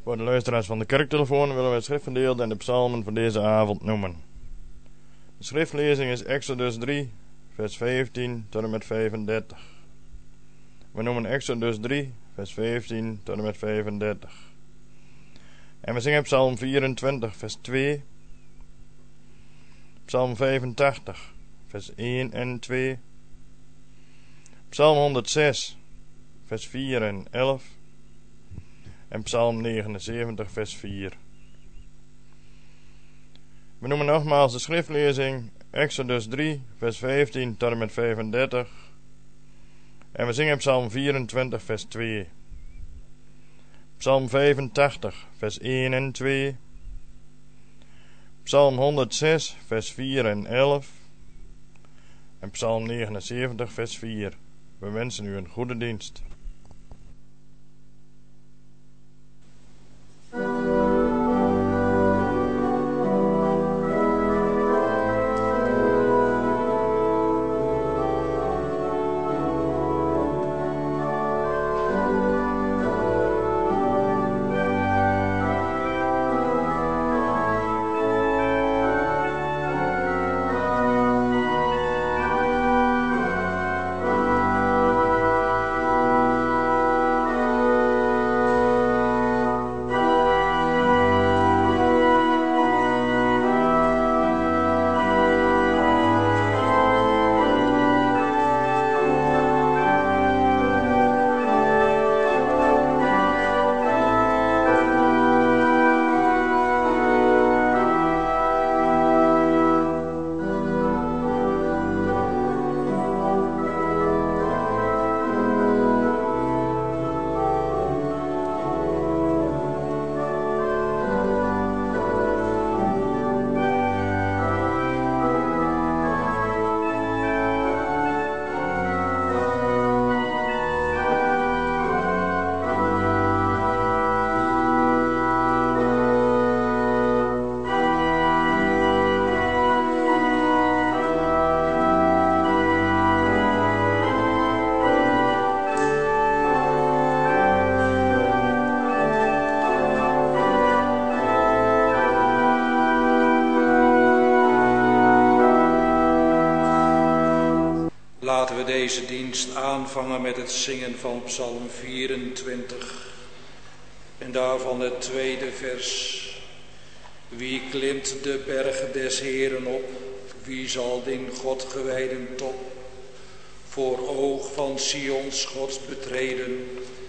Voor de luisteraars van de kerktelefoon willen we het schriftgedeelte en de psalmen voor deze avond noemen. De schriftlezing is Exodus 3, vers 15 tot en met 35. We noemen Exodus 3, vers 15 tot en met 35. En we zingen psalm 24, vers 2. Psalm 85, vers 1 en 2. Psalm 106, vers 4 en 11. En psalm 79, vers 4. We noemen nogmaals de schriftlezing Exodus 3, vers 15 tot en met 35. En we zingen psalm 24, vers 2. Psalm 85, vers 1 en 2. Psalm 106, vers 4 en 11. En psalm 79, vers 4. We wensen u een goede dienst. Laten we deze dienst aanvangen met het zingen van psalm 24 en daarvan het tweede vers. Wie klimt de berg des Heeren op, wie zal den God gewijden top, voor oog van Sions Gods betreden,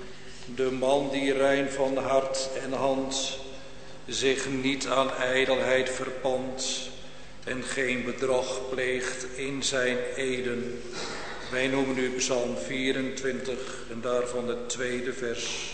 de man die rein van hart en hand, zich niet aan ijdelheid verpand en geen bedrog pleegt in zijn eden. Wij noemen u psalm 24 en daarvan het tweede vers.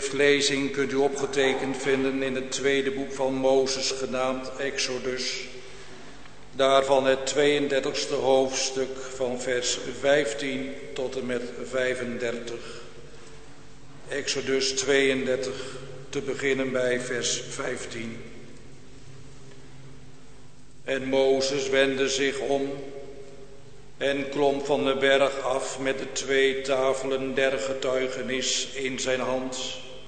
schriftlezing kunt u opgetekend vinden in het tweede boek van Mozes, genaamd Exodus. Daarvan het 32e hoofdstuk van vers 15 tot en met 35. Exodus 32, te beginnen bij vers 15. En Mozes wendde zich om en klom van de berg af met de 2 tafelen der getuigenis in zijn hand.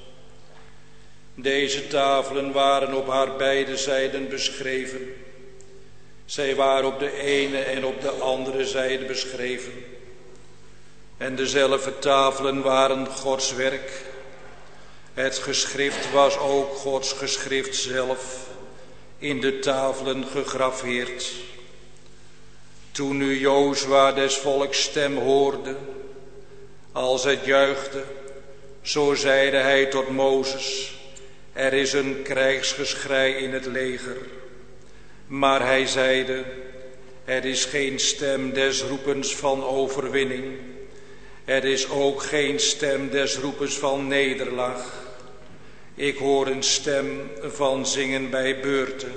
Deze tafelen waren op haar beide zijden beschreven. Zij waren op de ene en op de andere zijde beschreven. En dezelfde tafelen waren Gods werk. Het geschrift was ook Gods geschrift zelf, in de tafelen gegraveerd. Toen nu Jozua des volks stem hoorde, als het juichte, zo zeide hij tot Mozes: er is een krijgsgeschrei in het leger. Maar hij zeide: het is geen stem des roepens van overwinning. Het is ook geen stem des roepens van nederlaag. Ik hoor een stem van zingen bij beurten.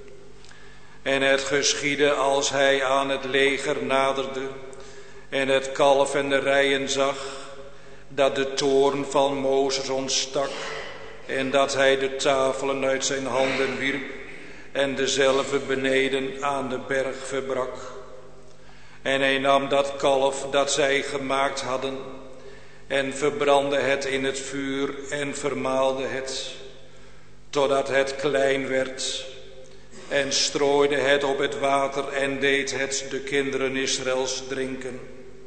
En het geschiedde als hij aan het leger naderde en het kalf en de rijen zag, dat de toorn van Mozes ontstak en dat hij de tafelen uit zijn handen wierp en dezelve beneden aan de berg verbrak. En hij nam dat kalf dat zij gemaakt hadden en verbrandde het in het vuur en vermaalde het, totdat het klein werd, en strooide het op het water en deed het de kinderen Israëls drinken.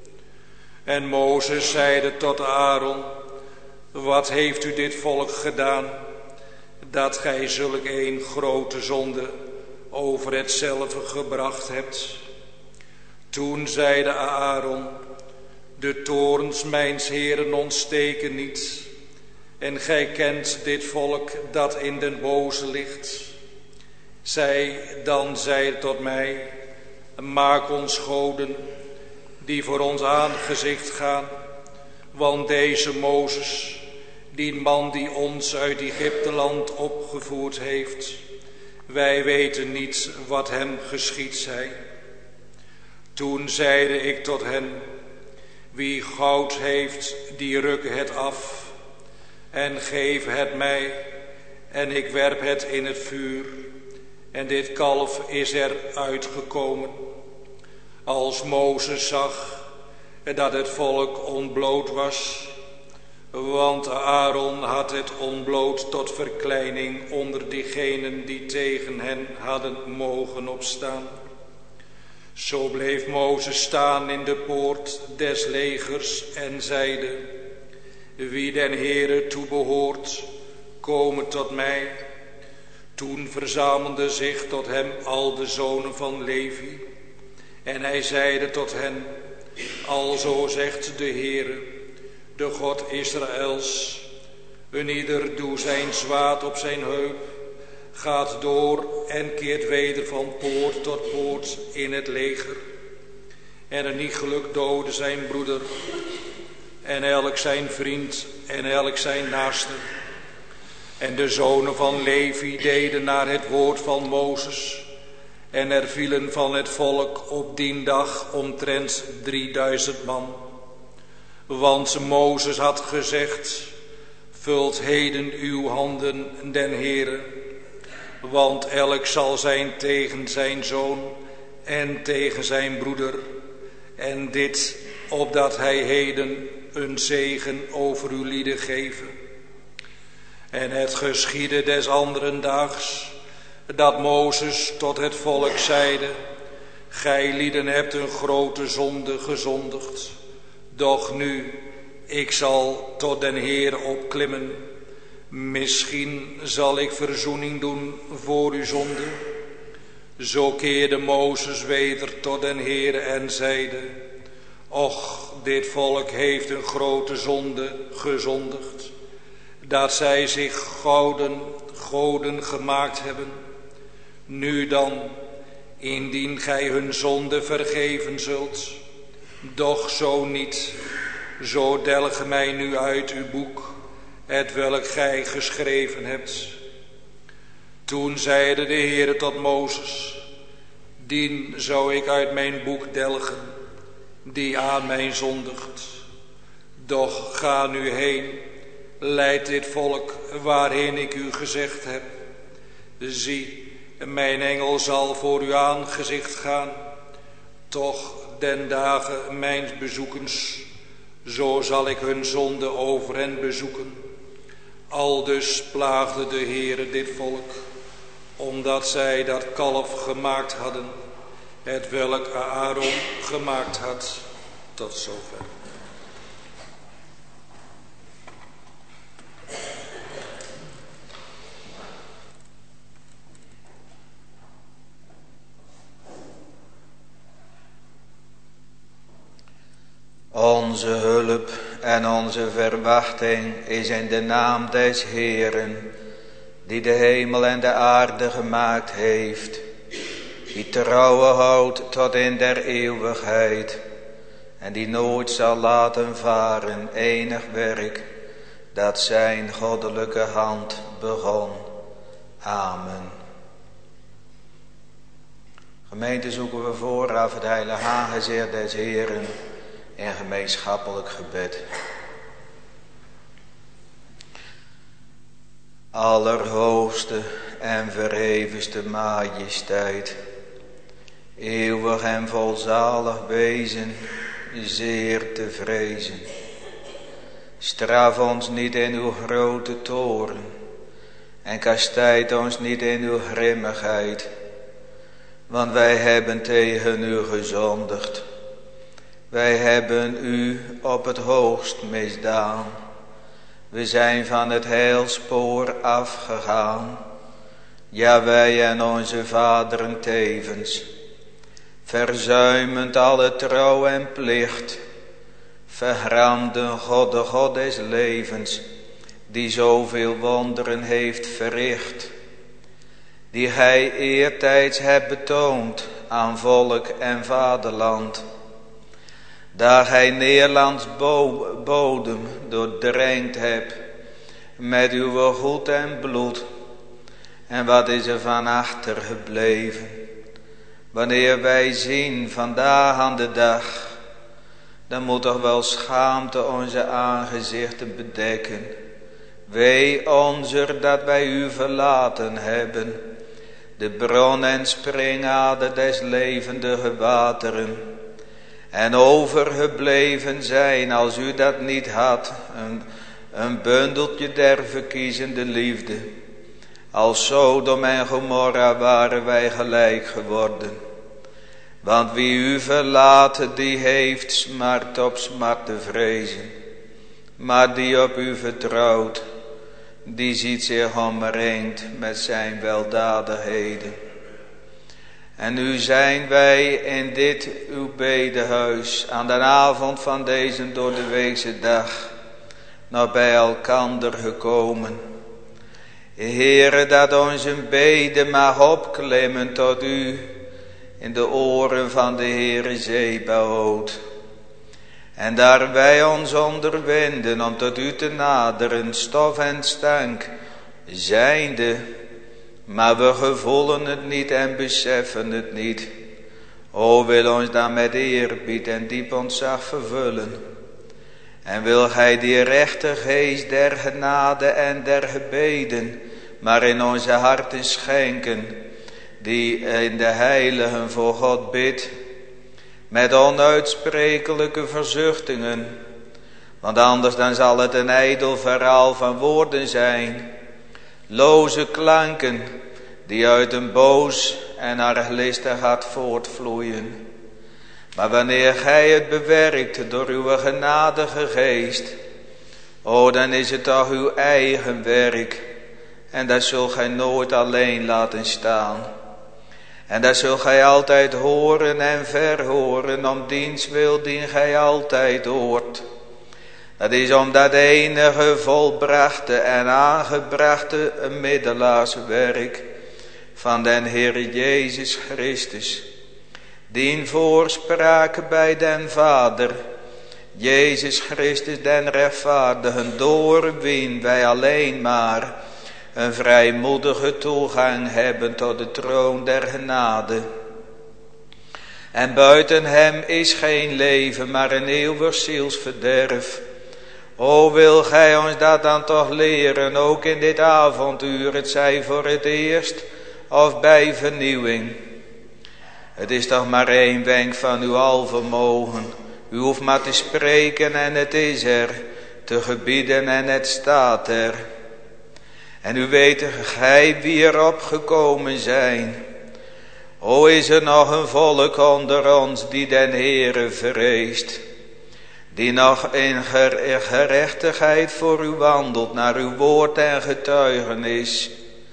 En Mozes zeide tot Aaron: wat heeft u dit volk gedaan, dat gij zulk een grote zonde over hetzelfde gebracht hebt? Toen zeide Aaron: de toorns mijns Heeren ontsteken niet, en gij kent dit volk dat in den boze ligt. Zij dan zeide tot mij: maak ons goden die voor ons aangezicht gaan, want deze Mozes, die man die ons uit Egypteland opgevoerd heeft, wij weten niet wat hem geschied zij. Toen zeide ik tot hen: wie goud heeft, die rukke het af en geef het mij, en ik werp het in het vuur. En dit kalf is er uitgekomen. Als Mozes zag dat het volk ontbloot was, want Aaron had het ontbloot tot verkleining onder diegenen die tegen hen hadden mogen opstaan. Zo bleef Mozes staan in de poort des legers en zeide: wie den Heere toebehoort, komen tot mij. Toen verzamelden zich tot hem al de zonen van Levi. En hij zeide tot hen: alzo zegt de Heere, de God Israëls: een ieder doe zijn zwaard op zijn heup, gaat door en keert weder van poort tot poort in het leger. En een iegelijk doodde zijn broeder, en elk zijn vriend en elk zijn naaste. En de zonen van Levi deden naar het woord van Mozes, en er vielen van het volk op die dag omtrent 3000 man. Want Mozes had gezegd: vult heden uw handen den Heere, want elk zal zijn tegen zijn zoon en tegen zijn broeder, en dit opdat hij heden een zegen over uw lieden geven. En het geschiedde des anderen daags, dat Mozes tot het volk zeide: gij lieden hebt een grote zonde gezondigd. Doch nu, ik zal tot den Heer opklimmen. Misschien zal ik verzoening doen voor uw zonde. Zo keerde Mozes weder tot den Heer en zeide: och, dit volk heeft een grote zonde gezondigd, dat zij zich goden gemaakt hebben. Nu dan, indien gij hun zonde vergeven zult, doch zo niet, zo delge mij nu uit uw boek hetwelk gij geschreven hebt. Toen zeide de Heere tot Mozes, dien zou ik uit mijn boek delgen, die aan mij zondigt. Doch ga nu heen, leid dit volk waarheen ik u gezegd heb. Zie, mijn engel zal voor uw aangezicht gaan, toch den dagen mijns bezoekens, zo zal ik hun zonde over hen bezoeken. Aldus plaagde de Heere dit volk, omdat zij dat kalf gemaakt hadden, hetwelk Aaron gemaakt had. Tot zover. Onze hulp en onze verwachting is in de naam des Heeren, die de hemel en de aarde gemaakt heeft, die trouwe houdt tot in der eeuwigheid en die nooit zal laten varen enig werk dat zijn goddelijke hand begon. Amen. Gemeente, zoeken we vooraf het heilige aangezicht des Heeren in gemeenschappelijk gebed. Allerhoogste en verhevenste majesteit, eeuwig en volzalig wezen, zeer te vrezen. Straf ons niet in uw grote toorn en kastijd ons niet in uw grimmigheid, want wij hebben tegen u gezondigd. Wij hebben u op het hoogst misdaan. We zijn van het heilspoor afgegaan. Ja, wij en onze vaderen tevens. Verzuimend alle trouw en plicht. Vergramden God, de God des levens, die zoveel wonderen heeft verricht. Die gij eertijds hebt betoond aan volk en vaderland. Daar gij Nederlands bodem doordrenkt hebt met uw goed en bloed. En wat is er van achter gebleven? Wanneer wij zien vandaag aan de dag, dan moet toch wel schaamte onze aangezichten bedekken. Wee onzer dat wij u verlaten hebben, de bron en springader des levendige wateren. En overgebleven zijn, als u dat niet had, een bundeltje der verkiezende liefde. Als Sodom en Gomorra waren wij gelijk geworden. Want wie u verlaat, die heeft smart op smart te vrezen. Maar die op u vertrouwt, die ziet zich omringd met zijn weldadigheden. En nu zijn wij in dit uw bedehuis aan de avond van deze door de weekse dag nog bij elkander gekomen. Heere, dat onze bede mag opklimmen tot u in de oren van de Heere Zebaoth. En daar wij ons onderwinden om tot u te naderen, stof en stank zijnde, maar we gevoelen het niet en beseffen het niet. O, wil ons dan met eerbied en diep ontzag vervullen. En wil gij die rechte geest der genade en der gebeden maar in onze harten schenken, die in de heiligen voor God bidt, met onuitsprekelijke verzuchtingen. Want anders dan zal het een ijdel verhaal van woorden zijn, loze klanken die uit een boos en arglistig hart voortvloeien. Maar wanneer gij het bewerkt door uw genadige geest, o, dan is het toch uw eigen werk, en dat zult gij nooit alleen laten staan. En dat zult gij altijd horen en verhoren, om diens wil dien gij altijd hoort. Dat is om dat enige volbrachte en aangebrachte middelaarswerk van den Heer Jezus Christus, dien voorspraak bij den Vader, Jezus Christus den rechtvaardigen, door wien wij alleen maar een vrijmoedige toegang hebben tot de troon der genade. En buiten hem is geen leven, maar een eeuwig zielsverderf. O, wil gij ons dat dan toch leren, ook in dit avonduur, het zij voor het eerst of bij vernieuwing. Het is toch maar één wenk van uw alvermogen. U hoeft maar te spreken en het is er, te gebieden en het staat er. En u weet gij wie erop gekomen zijn. O, is er nog een volk onder ons die den Heere vreest, die nog in gerechtigheid voor u wandelt, naar uw woord en getuigenis.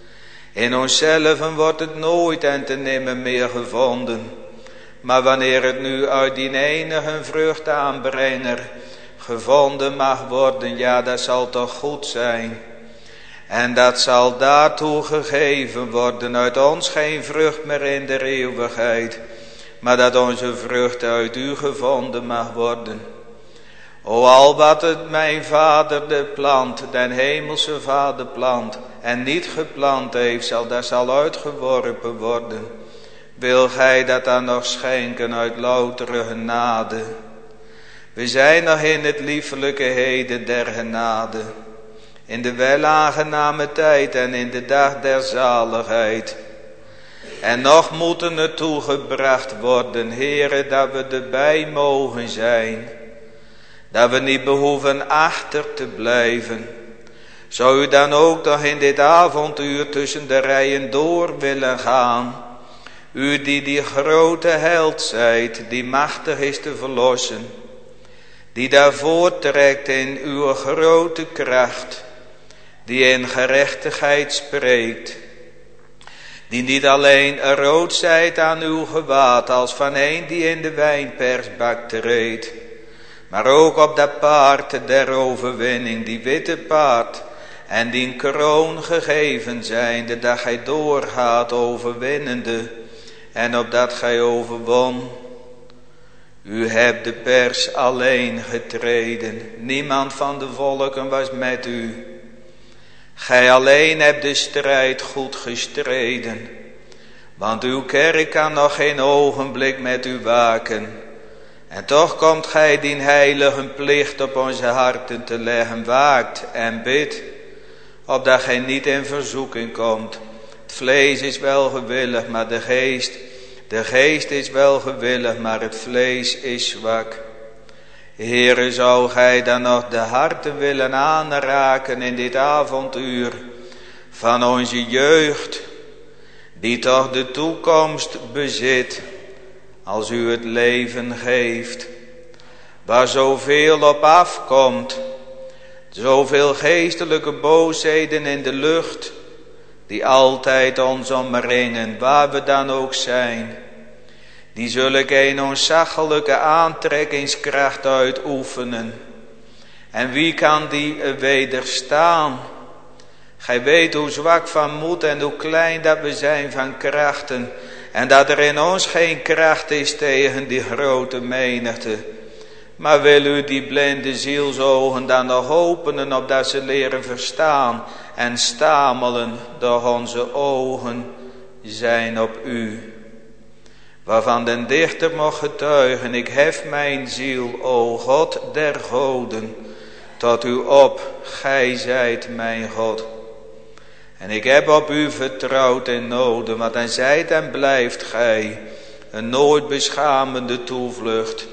In onszelven wordt het nooit en te nimmer meer gevonden. Maar wanneer het nu uit die enige vruchtaanbrenger gevonden mag worden, ja, dat zal toch goed zijn. En dat zal daartoe gegeven worden, uit ons geen vrucht meer in de eeuwigheid, maar dat onze vrucht uit u gevonden mag worden. O, al wat het mijn vader de plant, den hemelse vader plant, en niet geplant heeft, dat zal uitgeworpen worden. Wil gij dat dan nog schenken uit loutere genade? We zijn nog in het liefelijke heden der genade, in de welaangename tijd en in de dag der zaligheid. En nog moeten er toegebracht worden, Heere, dat we erbij mogen zijn, dat we niet behoeven achter te blijven. Zou u dan ook nog in dit avonduur tussen de rijen door willen gaan? U die grote held zijt, die machtig is te verlossen, die daarvoor trekt in uw grote kracht, die in gerechtigheid spreekt, die niet alleen rood zijt aan uw gewaad als van een die in de wijnpersbak treedt, maar ook op dat paard der overwinning, die witte paard, en die kroon gegeven zijnde, dat gij doorgaat overwinnende, en opdat gij overwon. U hebt de pers alleen getreden, niemand van de volken was met u. Gij alleen hebt de strijd goed gestreden, want uw kerk kan nog geen ogenblik met u waken. En toch komt gij die heilige plicht op onze harten te leggen, waakt en bidt, opdat gij niet in verzoeking komt. Het vlees is wel gewillig, maar de geest is wel gewillig, maar het vlees is zwak. Heere, zou gij dan nog de harten willen aanraken in dit avonduur van onze jeugd, die toch de toekomst bezit, als u het leven geeft, waar zoveel op afkomt, zoveel geestelijke boosheden in de lucht, die altijd ons omringen, waar we dan ook zijn, die zulke een ontzaglijke aantrekkingskracht uitoefenen. En wie kan die wederstaan? Gij weet hoe zwak van moed en hoe klein dat we zijn van krachten, en dat er in ons geen kracht is tegen die grote menigte. Maar wil u die blinde zielsogen dan nog openen, opdat ze leren verstaan en stamelen, doch onze ogen zijn op u. Waarvan den dichter mocht getuigen, ik hef mijn ziel, o God der goden, tot u op, gij zijt mijn God. En ik heb op u vertrouwd in noden, want dan zijt en blijft gij een nooit beschamende toevlucht.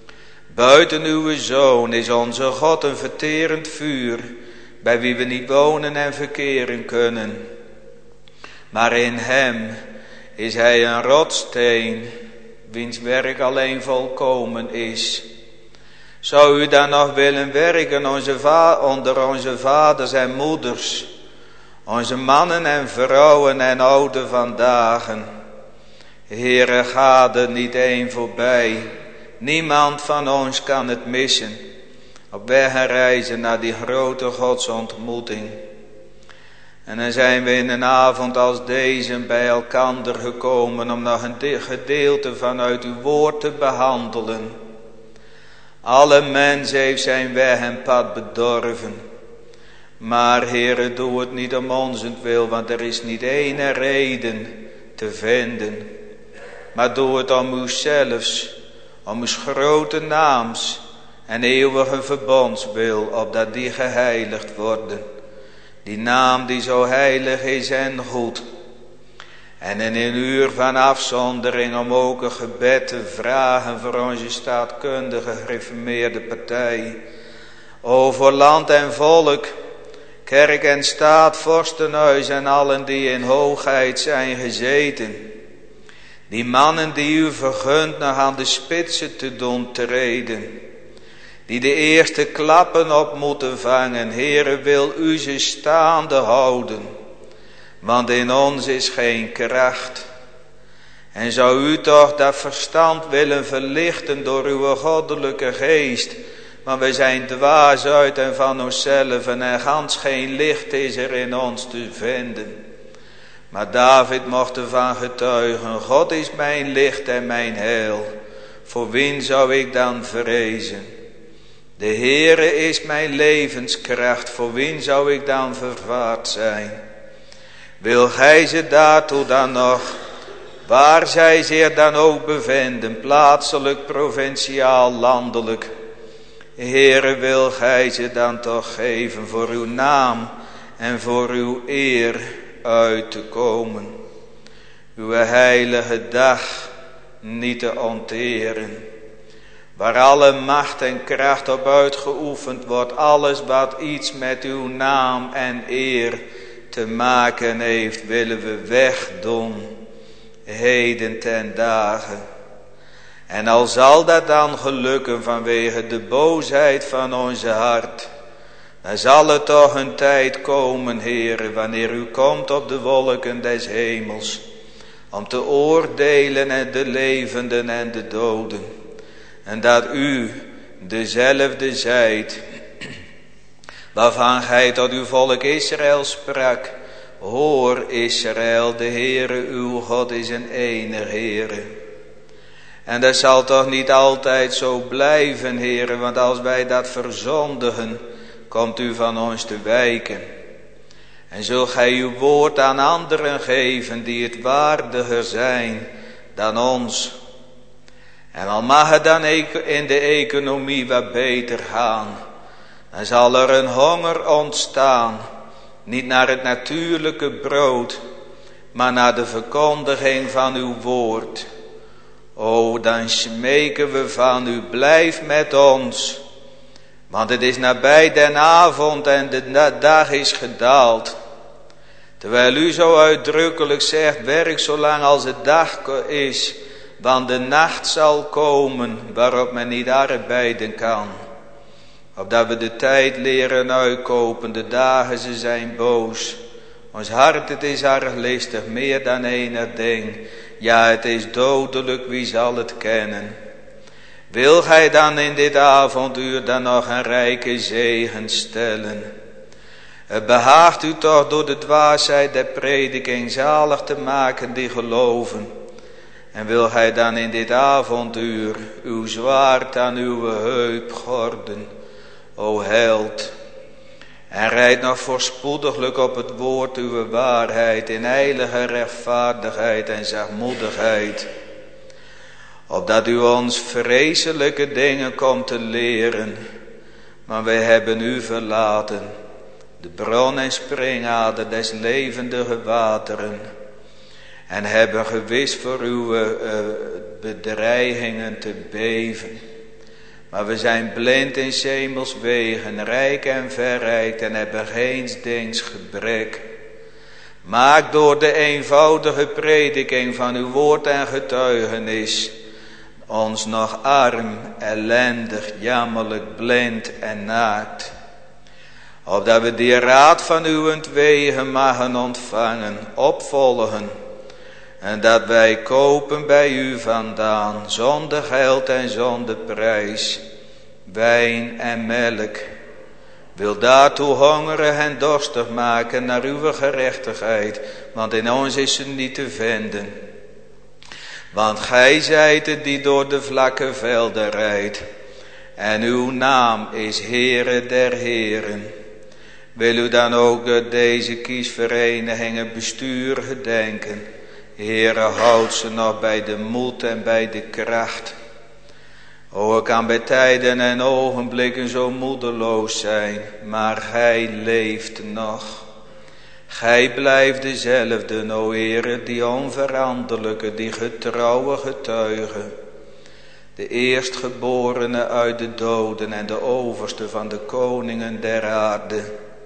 Buiten uw Zoon is onze God een verterend vuur, bij wie we niet wonen en verkeren kunnen. Maar in hem is hij een rotssteen, wiens werk alleen volkomen is. Zou u dan nog willen werken onder onze vaders en moeders, onze mannen en vrouwen en ouden vandaag? Heere, ga er niet één voorbij. Niemand van ons kan het missen, op weg en reizen naar die grote godsontmoeting. En dan zijn we in een avond als deze bij elkander gekomen om nog een gedeelte vanuit uw woord te behandelen. Alle mens heeft zijn weg en pad bedorven. Maar Heere, doe het niet om onzentwil, want er is niet ene reden te vinden. Maar doe het om uzelfs, om uw grote naams en eeuwige verbondswil, opdat die geheiligd worden. Die naam die zo heilig is en goed. En in een uur van afzondering om ook een gebed te vragen voor onze staatkundige gereformeerde partij. O, voor land en volk, kerk en staat, vorstenhuis en allen die in hoogheid zijn gezeten. Die mannen die u vergunt nog aan de spitsen te doen treden. Die de eerste klappen op moeten vangen. Heere, wil u ze staande houden. Want in ons is geen kracht. En zou u toch dat verstand willen verlichten door uw goddelijke geest. Want wij zijn dwaas uit en van onszelf en gans geen licht is er in ons te vinden. Maar David mocht ervan getuigen, God is mijn licht en mijn heil. Voor wien zou ik dan vrezen? De Heere is mijn levenskracht, voor wien zou ik dan vervaard zijn? Wil gij ze daartoe dan nog, waar zij zich dan ook bevinden, plaatselijk, provinciaal, landelijk. Heere, wil gij ze dan toch geven voor uw naam en voor uw eer uit te komen. Uw heilige dag niet te onteren. Waar alle macht en kracht op uitgeoefend wordt, alles wat iets met uw naam en eer te maken heeft, willen we wegdoen, heden ten dagen. En al zal dat dan gelukken vanwege de boosheid van onze hart, dan zal er toch een tijd komen, Heere, wanneer u komt op de wolken des hemels, om te oordelen en de levenden en de doden. En dat u dezelfde zijt, waarvan gij tot uw volk Israël sprak. Hoor Israël, de Heere uw God is een enig Heere. En dat zal toch niet altijd zo blijven, Heere, want als wij dat verzondigen, komt u van ons te wijken. En zult gij uw woord aan anderen geven die het waardiger zijn dan ons. En al mag het dan in de economie wat beter gaan, dan zal er een honger ontstaan, niet naar het natuurlijke brood, maar naar de verkondiging van uw woord. O, dan smeken we van u, blijf met ons, want het is nabij den avond en de dag is gedaald. Terwijl u zo uitdrukkelijk zegt, werk zolang als het dag is, want de nacht zal komen waarop men niet arbeiden kan. Opdat we de tijd leren uitkopen, de dagen ze zijn boos. Ons hart het is arglistig, meer dan enig ding. Ja, het is dodelijk, wie zal het kennen? Wil gij dan in dit avonduur dan nog een rijke zegen stellen? Het behaagt u toch door de dwaasheid der prediking zalig te maken die geloven. En wil gij dan in dit avonduur uw zwaard aan uw heup gorden, o held. En rijd nog voorspoediglijk op het woord uw waarheid in heilige rechtvaardigheid en zachtmoedigheid. Opdat u ons vreselijke dingen komt te leren. Maar wij hebben u verlaten, de bron en springader des levendige wateren. En hebben gewis voor uw bedreigingen te beven. Maar we zijn blind in 's hemels wegen, rijk en verrijkt en hebben geens dings gebrek. Maak door de eenvoudige prediking van uw woord en getuigenis ons nog arm, ellendig, jammerlijk, blind en naakt. Opdat we die raad van uwentwegen mogen ontvangen, opvolgen. En dat wij kopen bij u vandaan, zonder geld en zonder prijs, wijn en melk. Wil daartoe hongeren en dorstig maken naar uw gerechtigheid, want in ons is ze niet te vinden. Want gij zijt het die door de vlakke velden rijdt, En uw naam is Heere der Heren. Wil u dan ook dat deze kiesverenigingen bestuur gedenken. Heere, houd ze nog bij de moed en bij de kracht. O, ik kan bij tijden en ogenblikken zo moedeloos zijn, maar gij leeft nog. Gij blijft dezelfde, o Heere, die onveranderlijke, die getrouwe getuige. De eerstgeborene uit de doden en de overste van de koningen der aarde.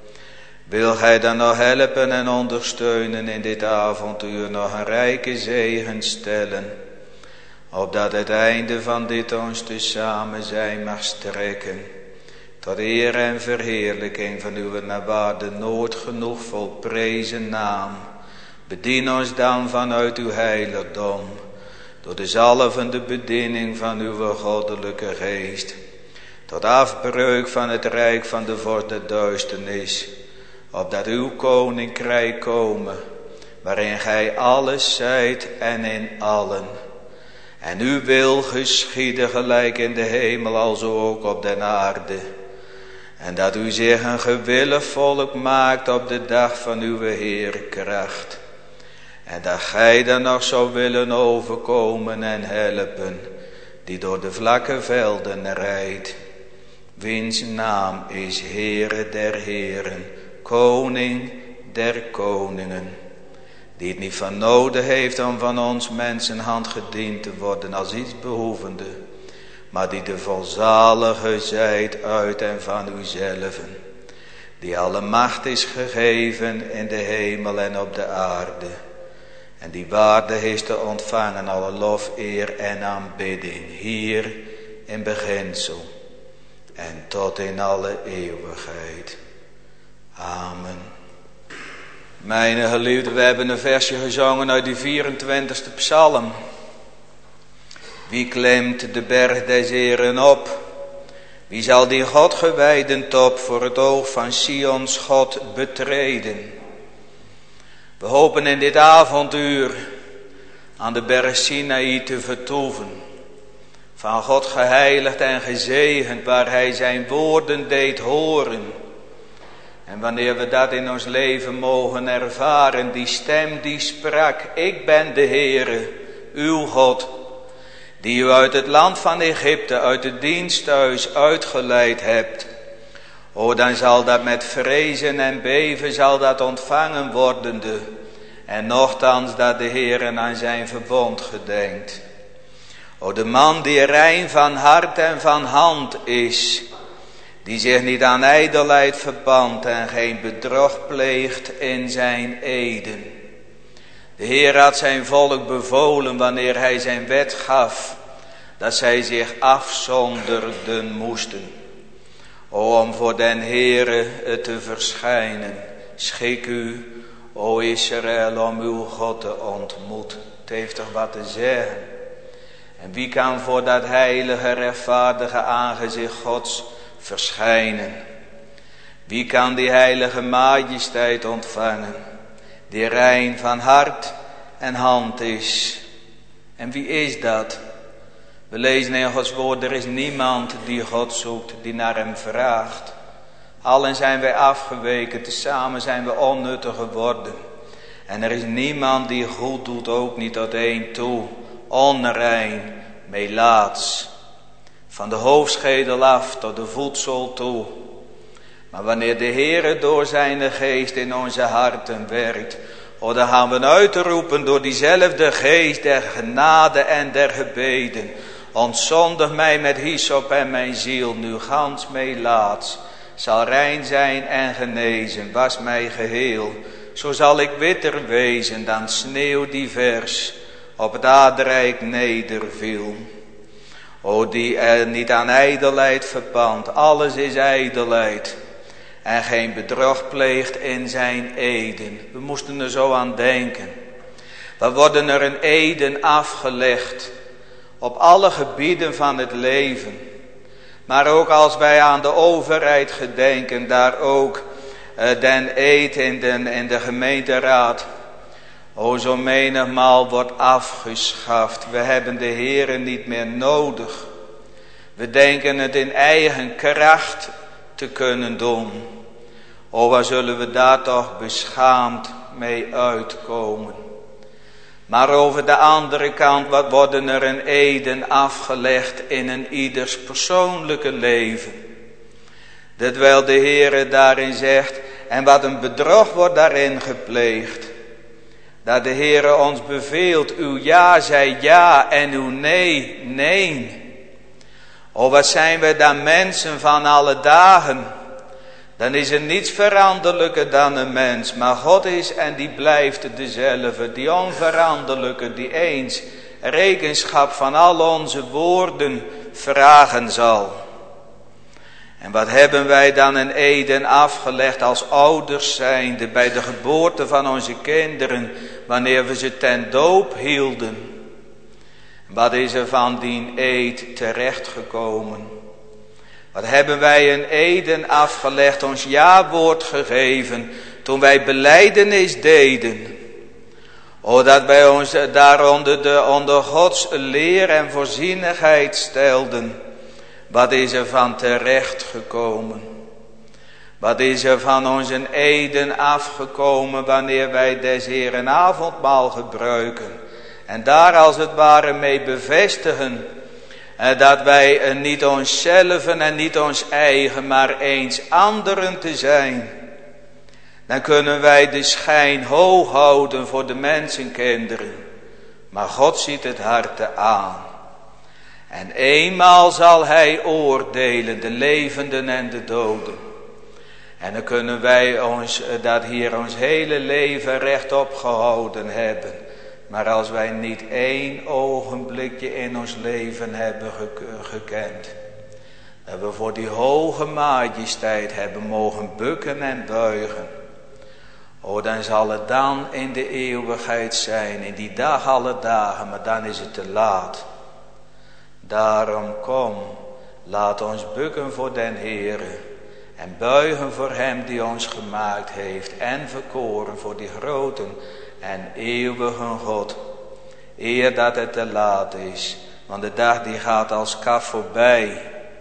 Wil gij dan nog helpen en ondersteunen in dit avontuur, nog een rijke zegen stellen, opdat het einde van dit ons tezamen zijn mag strekken, tot eer en verheerlijking van uw naar waarde nooit genoeg volprezen naam. Bedien ons dan vanuit uw heiligdom, door de zalvende bediening van uw goddelijke geest, tot afbreuk van het rijk van de vorst der duisternis, opdat uw koninkrijk komen, waarin gij alles zijt en in allen. En uw wil geschieden gelijk in de hemel, alzo ook op de aarde. En dat u zich een gewillig volk maakt op de dag van uw heerkracht. En dat gij dan nog zou willen overkomen en helpen, die door de vlakke velden rijdt. Wiens naam is Heere der Heren, Koning der koningen. Die het niet van nodig heeft om van ons mensenhand gediend te worden als iets behoevende, maar die de volzalige zijt uit en van uzelven. Die alle macht is gegeven in de hemel en op de aarde. En die waardig is te ontvangen alle lof, eer en aanbidding, hier in beginsel en tot in alle eeuwigheid. Amen. Mijn geliefden, we hebben een versje gezongen uit die 24e psalm. Wie klimt de berg des Heren op? Wie zal die God gewijden top voor het oog van Sions God betreden? We hopen in dit avonduur aan de berg Sinaï te vertoeven. Van God geheiligd en gezegend, waar hij zijn woorden deed horen. En wanneer we dat in ons leven mogen ervaren, die stem die sprak: ik ben de Heere, uw God, die u uit het land van Egypte, uit het diensthuis uitgeleid hebt. O, dan zal dat met vrezen en beven zal dat ontvangen wordende. En nochtans dat de Heere aan zijn verbond gedenkt. O, de man die rein van hart en van hand is, die zich niet aan ijdelheid verpand en geen bedrog pleegt in zijn eden. De Heer had zijn volk bevolen wanneer hij zijn wet gaf, dat zij zich afzonderden moesten. O, om voor den Heere te verschijnen, schik u, o Israël, om uw God te ontmoeten. Het heeft toch wat te zeggen. En wie kan voor dat heilige, rechtvaardige aangezicht Gods verschijnen? Wie kan die heilige majesteit ontvangen, die rein van hart en hand is? En wie is dat? We lezen in Gods woord, er is niemand die God zoekt, die naar hem vraagt. Allen zijn wij afgeweken, tezamen zijn we onnuttig geworden. En er is niemand die goed doet, ook niet tot één toe. Onrein, melaats. Van de hoofdschedel af tot de voetzool toe. Maar wanneer de Heere door zijn geest in onze harten werkt, dan gaan we uitroepen door diezelfde geest der genade en der gebeden. Ontzondig mij met hyssop en mijn ziel, nu gans melaats, zal rein zijn en genezen, was mij geheel. Zo zal ik witter wezen dan sneeuw die vers op het aardrijk nederviel. O, die er niet aan ijdelheid verpand, alles is ijdelheid. En geen bedrog pleegt in zijn eden. We moesten er zo aan denken. We worden er een eden afgelegd. Op alle gebieden van het leven. Maar ook als wij aan de overheid gedenken, daar ook den eed in de gemeenteraad. O, zo menigmaal wordt afgeschaft. We hebben de Heere niet meer nodig. We denken het in eigen kracht te kunnen doen. O, waar zullen we daar toch beschaamd mee uitkomen. Maar over de andere kant, wat worden er een eden afgelegd in een ieders persoonlijke leven. Dat wel de Heere daarin zegt, en wat een bedrog wordt daarin gepleegd. Dat de Heere ons beveelt, uw ja zij ja en uw nee, nee. O, wat zijn we dan mensen van alle dagen. Dan is er niets veranderlijker dan een mens. Maar God is en die blijft dezelfde, die onveranderlijke, die eens rekenschap van al onze woorden vragen zal. En wat hebben wij dan een eden afgelegd als ouders zijnde bij de geboorte van onze kinderen, wanneer we ze ten doop hielden. Wat is er van die eed terechtgekomen? Wat hebben wij een eden afgelegd, ons ja-woord gegeven, toen wij belijdenis deden. O, dat wij ons daaronder onder Gods leer en voorzienigheid stelden. Wat is er van terechtgekomen? Wat is er van onze eden afgekomen wanneer wij des Heeren avondmaal gebruiken? En daar als het ware mee bevestigen dat wij niet onszelf en niet ons eigen, maar eens anderen te zijn. Dan kunnen wij de schijn hoog houden voor de mensenkinderen. Maar God ziet het harte aan. En eenmaal zal hij oordelen, de levenden en de doden. En dan kunnen wij ons dat hier ons hele leven rechtop gehouden hebben. Maar als wij niet één ogenblikje in ons leven hebben gekend. Dat we voor die hoge majesteit hebben mogen bukken en buigen. O, dan zal het dan in de eeuwigheid zijn, in die dag alle dagen, maar dan is het te laat. Daarom kom, laat ons bukken voor den Heere en buigen voor hem die ons gemaakt heeft en verkoren voor die grote en eeuwige God. Eer dat het te laat is, want de dag die gaat als kaf voorbij.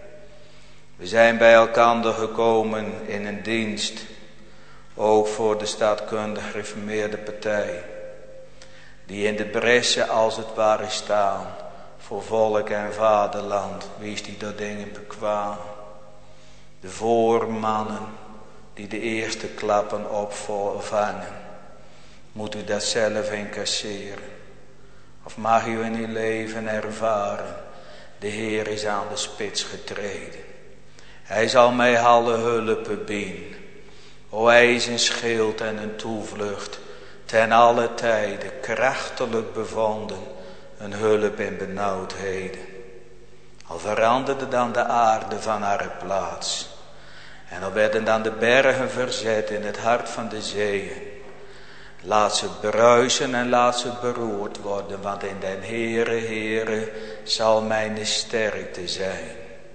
We zijn bij elkaar gekomen in een dienst, ook voor de staatkundige gereformeerde partij, die in de bressen als het ware staan voor volk en vaderland. Wie is die dat dingen bekwaam? De voormannen die de eerste klappen opvangen. Moet u dat zelf incasseren? Of mag u in uw leven ervaren, de Heer is aan de spits getreden. Hij zal mij alle hulp bieden. O, hij is een schild en een toevlucht, ten alle tijden krachtelijk bevonden, een hulp in benauwdheden. Al veranderde dan de aarde van haar plaats, en al werden dan de bergen verzet in het hart van de zeeën. Laat ze bruisen en laat ze beroerd worden, want in den Heere zal mijn sterkte zijn.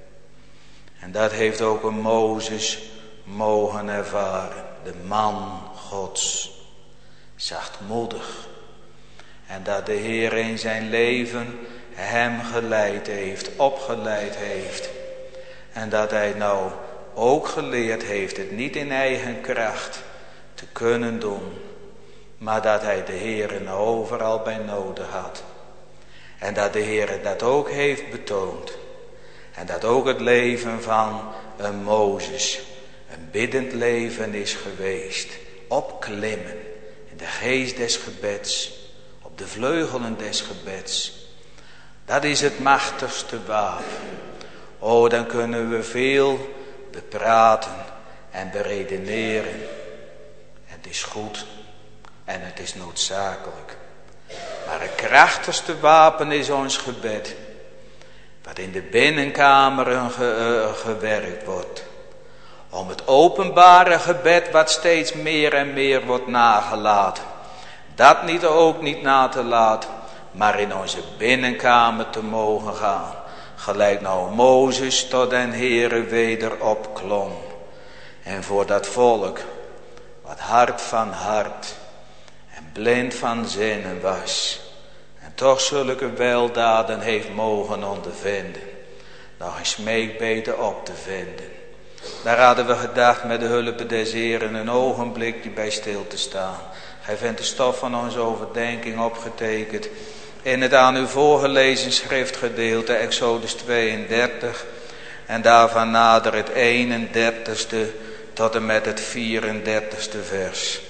En dat heeft ook een Mozes mogen ervaren, de man Gods, zachtmoedig. En dat de Heer in zijn leven hem geleid heeft, opgeleid heeft. En dat hij nou ook geleerd heeft het niet in eigen kracht te kunnen doen, maar dat hij de Heer overal bij nodig had. En dat de Heer dat ook heeft betoond. En dat ook het leven van een Mozes een biddend leven is geweest. Opklimmen in de geest des gebeds, op de vleugelen des gebeds. Dat is het machtigste wapen. O, dan kunnen we veel bepraten en beredeneren. Het is goed en het is noodzakelijk. Maar het krachtigste wapen is ons gebed. Wat in de binnenkameren gewerkt wordt. Om het openbare gebed wat steeds meer en meer wordt nagelaten. Dat niet ook niet na te laten. Maar in onze binnenkamer te mogen gaan. Gelijk nou Mozes tot den Heere weder opklom. En voor dat volk wat hard van hart en blind van zinnen was. En toch zulke weldaden heeft mogen ondervinden. nog een smeekbede op te vinden. Daar hadden we gedacht met de hulp des Heeren een ogenblikje bij stil te staan. Hij vindt de stof van onze overdenking opgetekend in het aan u voorgelezen schriftgedeelte Exodus 32 en daarvan nader het 31ste tot en met het 34ste vers.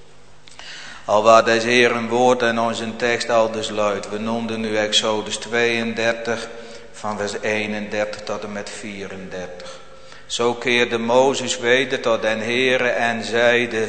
Alwaar des Heeren woord en onze tekst aldus luidt. We noemden nu Exodus 32 van vers 31 tot en met 34. Zo keerde Mozes weder tot den Heere en zeide: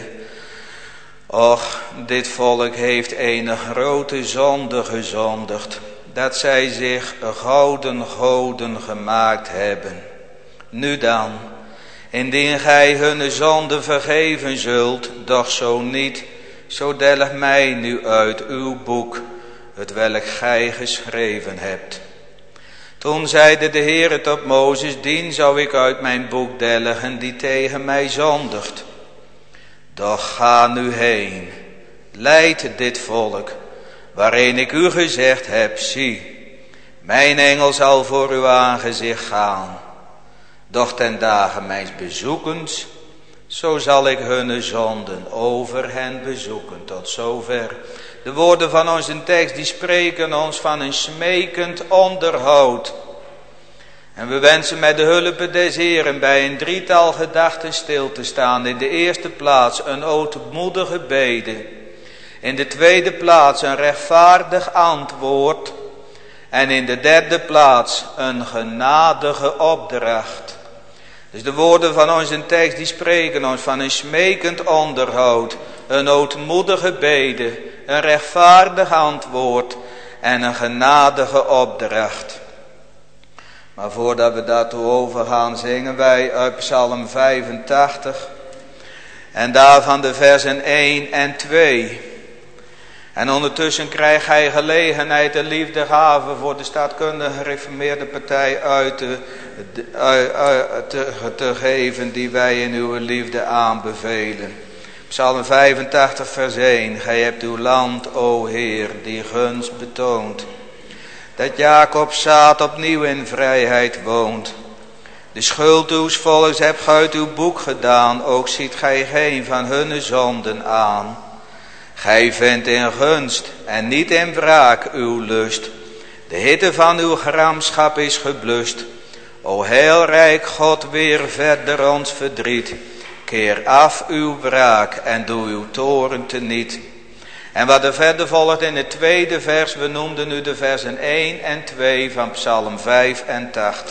Och, dit volk heeft een grote zonde gezondigd, dat zij zich gouden goden gemaakt hebben. Nu dan, indien gij hun zonde vergeven zult, doch zo niet, zo delg mij nu uit uw boek, het welk gij geschreven hebt. Toen zeide de Heere tot Mozes: dien zou ik uit mijn boek delgen die tegen mij zondigt. Doch ga nu heen, leid dit volk, waarin ik u gezegd heb, zie, mijn engel zal voor uw aangezicht gaan. Doch ten dagen mijns bezoekens, zo zal ik hun zonden over hen bezoeken. Tot zover. De woorden van onze tekst die spreken ons van een smekend onderhoud. En we wensen met de hulp des Heeren bij een drietal gedachten stil te staan. In de eerste plaats een ootmoedige bede. In de tweede plaats een rechtvaardig antwoord. En in de derde plaats een genadige opdracht. Dus de woorden van onze tekst die spreken ons van een smekend onderhoud. Een ootmoedige bede. Een rechtvaardig antwoord. En een genadige opdracht. Maar voordat we daartoe overgaan, zingen wij uit Psalm 85. En daarvan de versen 1 en 2. En ondertussen krijgt hij gelegenheid de liefdegave voor de staatkundige gereformeerde partij te geven die wij in uw liefde aanbevelen. Psalm 85 vers 1. Gij hebt uw land, o Heer, die gunst betoont. Dat Jacobs zaad opnieuw in vrijheid woont. De schuld uws volks hebt gij uit uw boek gedaan, ook ziet gij geen van hunne zonden aan. Gij vindt in gunst en niet in wraak uw lust. De hitte van uw gramschap is geblust. O heilrijk God, weer verder ons verdriet. Keer af uw wraak en doe uw toorn teniet. En wat er verder volgt in het tweede vers, we noemden nu de versen 1 en 2 van Psalm 85.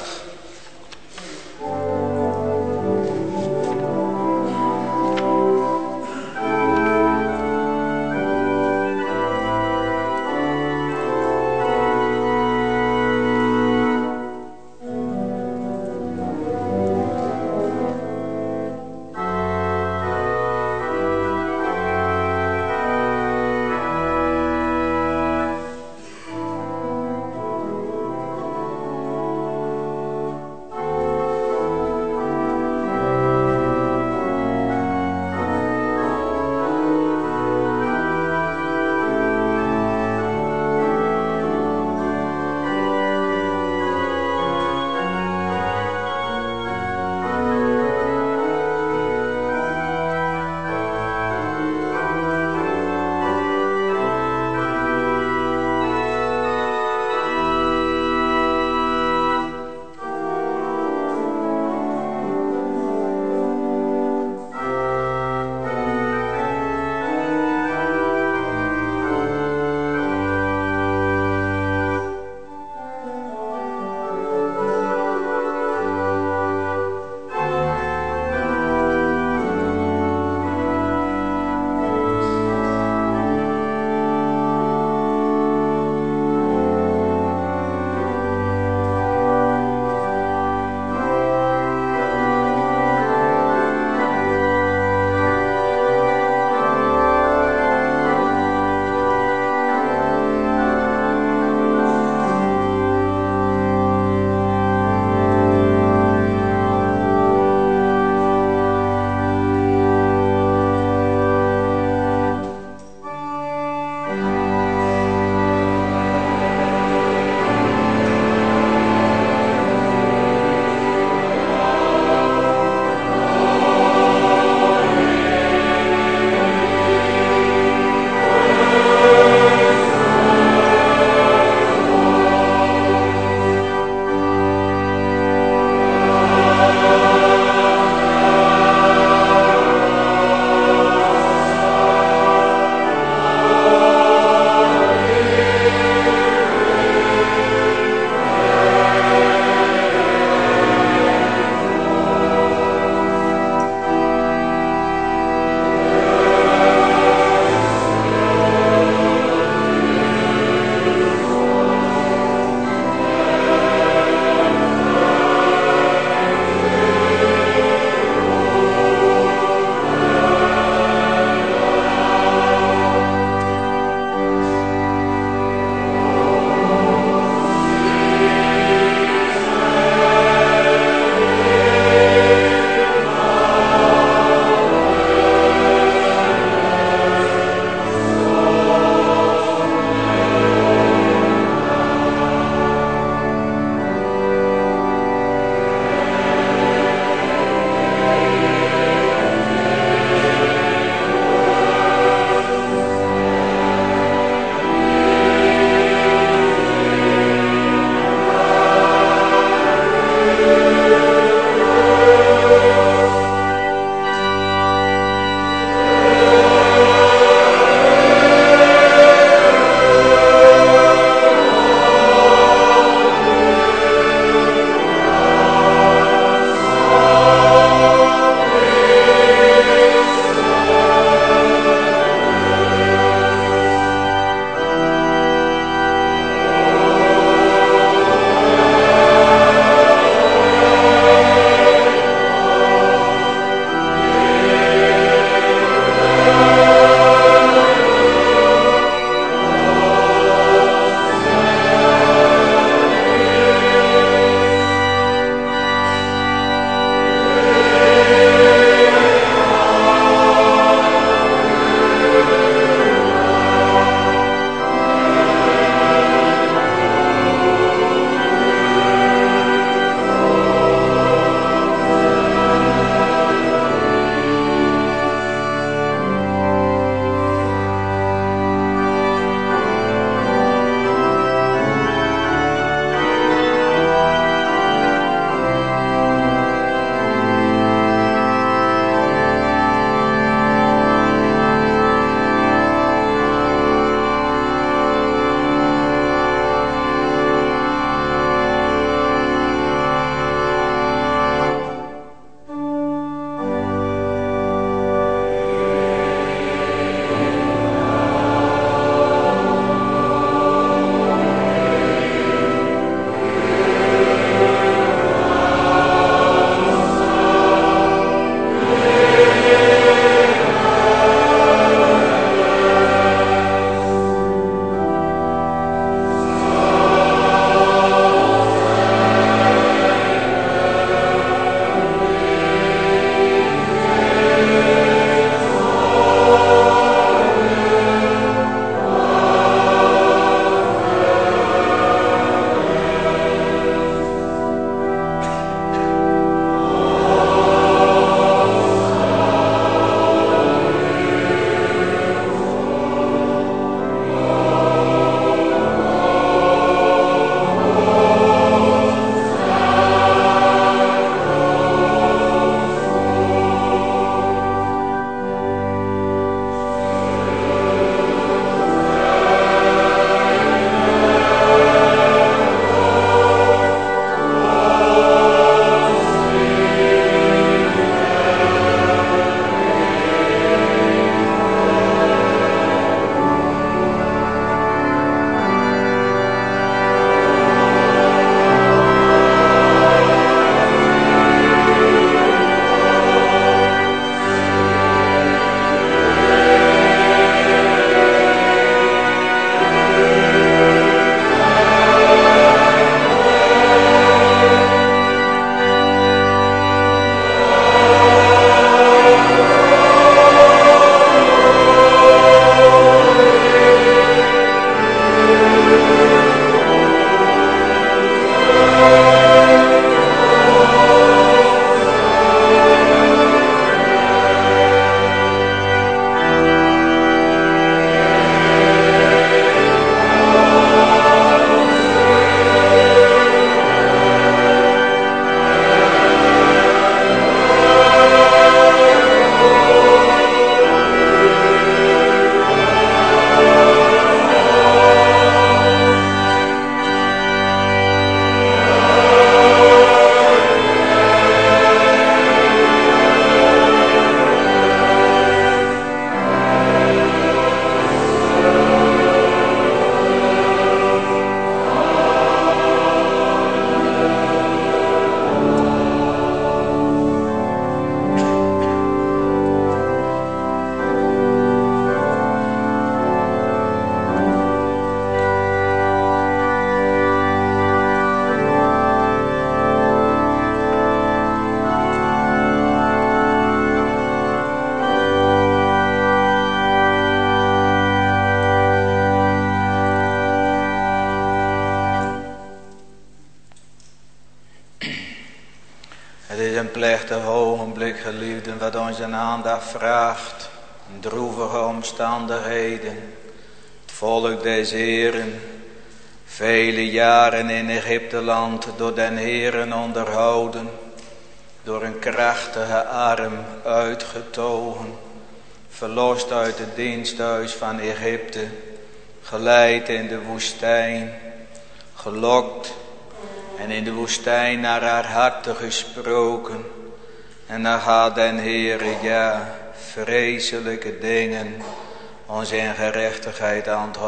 Het is een plechtig ogenblik, geliefden, wat onze aandacht vraagt. Droevige omstandigheden. Het volk des Heeren, vele jaren in Egypteland door den Heeren onderhouden, door een krachtige arm uitgetogen, verlost uit het diensthuis van Egypte, geleid in de woestijn, gelokt en in de woestijn naar haar harten gesproken. En dan gaat den Heere, ja, vreselijke dingen ons in gerechtigheid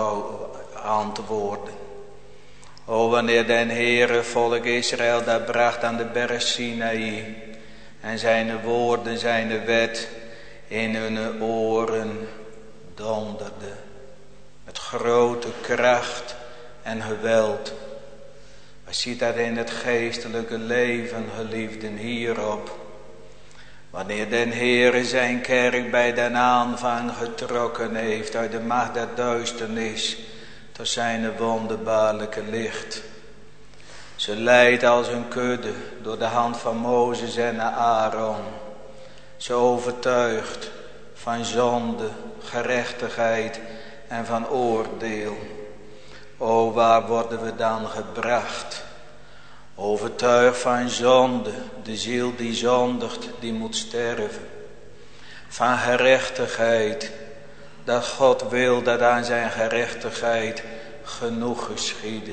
antwoorden. O, wanneer den Heere volk Israël dat bracht aan de berg Sinaï en zijn woorden, zijn wet in hun oren donderde met grote kracht en geweld. Maar ziet dat in het geestelijke leven, geliefden, hierop. Wanneer den Heere zijn kerk bij den aanvang getrokken heeft uit de macht der duisternis tot zijn wonderbaarlijke licht. Ze leidt als een kudde door de hand van Mozes en Aaron. Ze overtuigt van zonde, gerechtigheid en van oordeel. O, waar worden we dan gebracht? Overtuigd van zonde, de ziel die zondigt, die moet sterven. Van gerechtigheid, dat God wil dat aan zijn gerechtigheid genoeg geschiede.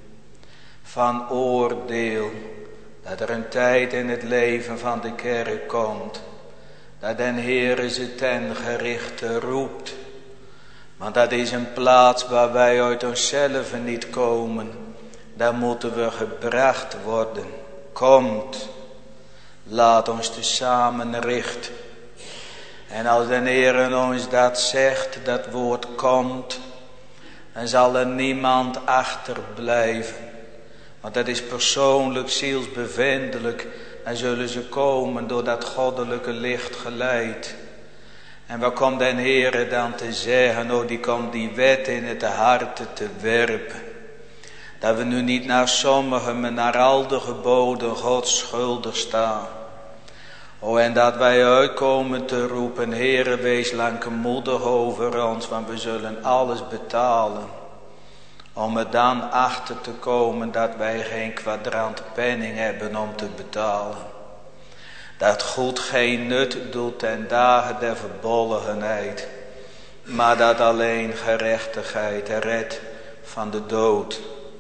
Van oordeel, dat er een tijd in het leven van de kerk komt, dat den Heere ze ten gerichte roept. Want dat is een plaats waar wij uit onszelf niet komen. Daar moeten we gebracht worden. Komt, laat ons tezamen richten. En als de Heer ons dat zegt, dat woord komt, dan zal er niemand achterblijven. Want dat is persoonlijk, zielsbevindelijk. Dan zullen ze komen door dat goddelijke licht geleid. En wat komt den Heere dan te zeggen? Oh, die komt die wet in het hart te werpen. Dat we nu niet naar sommigen, maar naar al de geboden Gods schuldig staan. O, en dat wij uitkomen te roepen, Heere, wees langmoedig over ons, want we zullen alles betalen. Om er dan achter te komen dat wij geen kwadrant penning hebben om te betalen. Dat goed geen nut doet ten dagen der verbolgenheid, maar dat alleen gerechtigheid redt van de dood.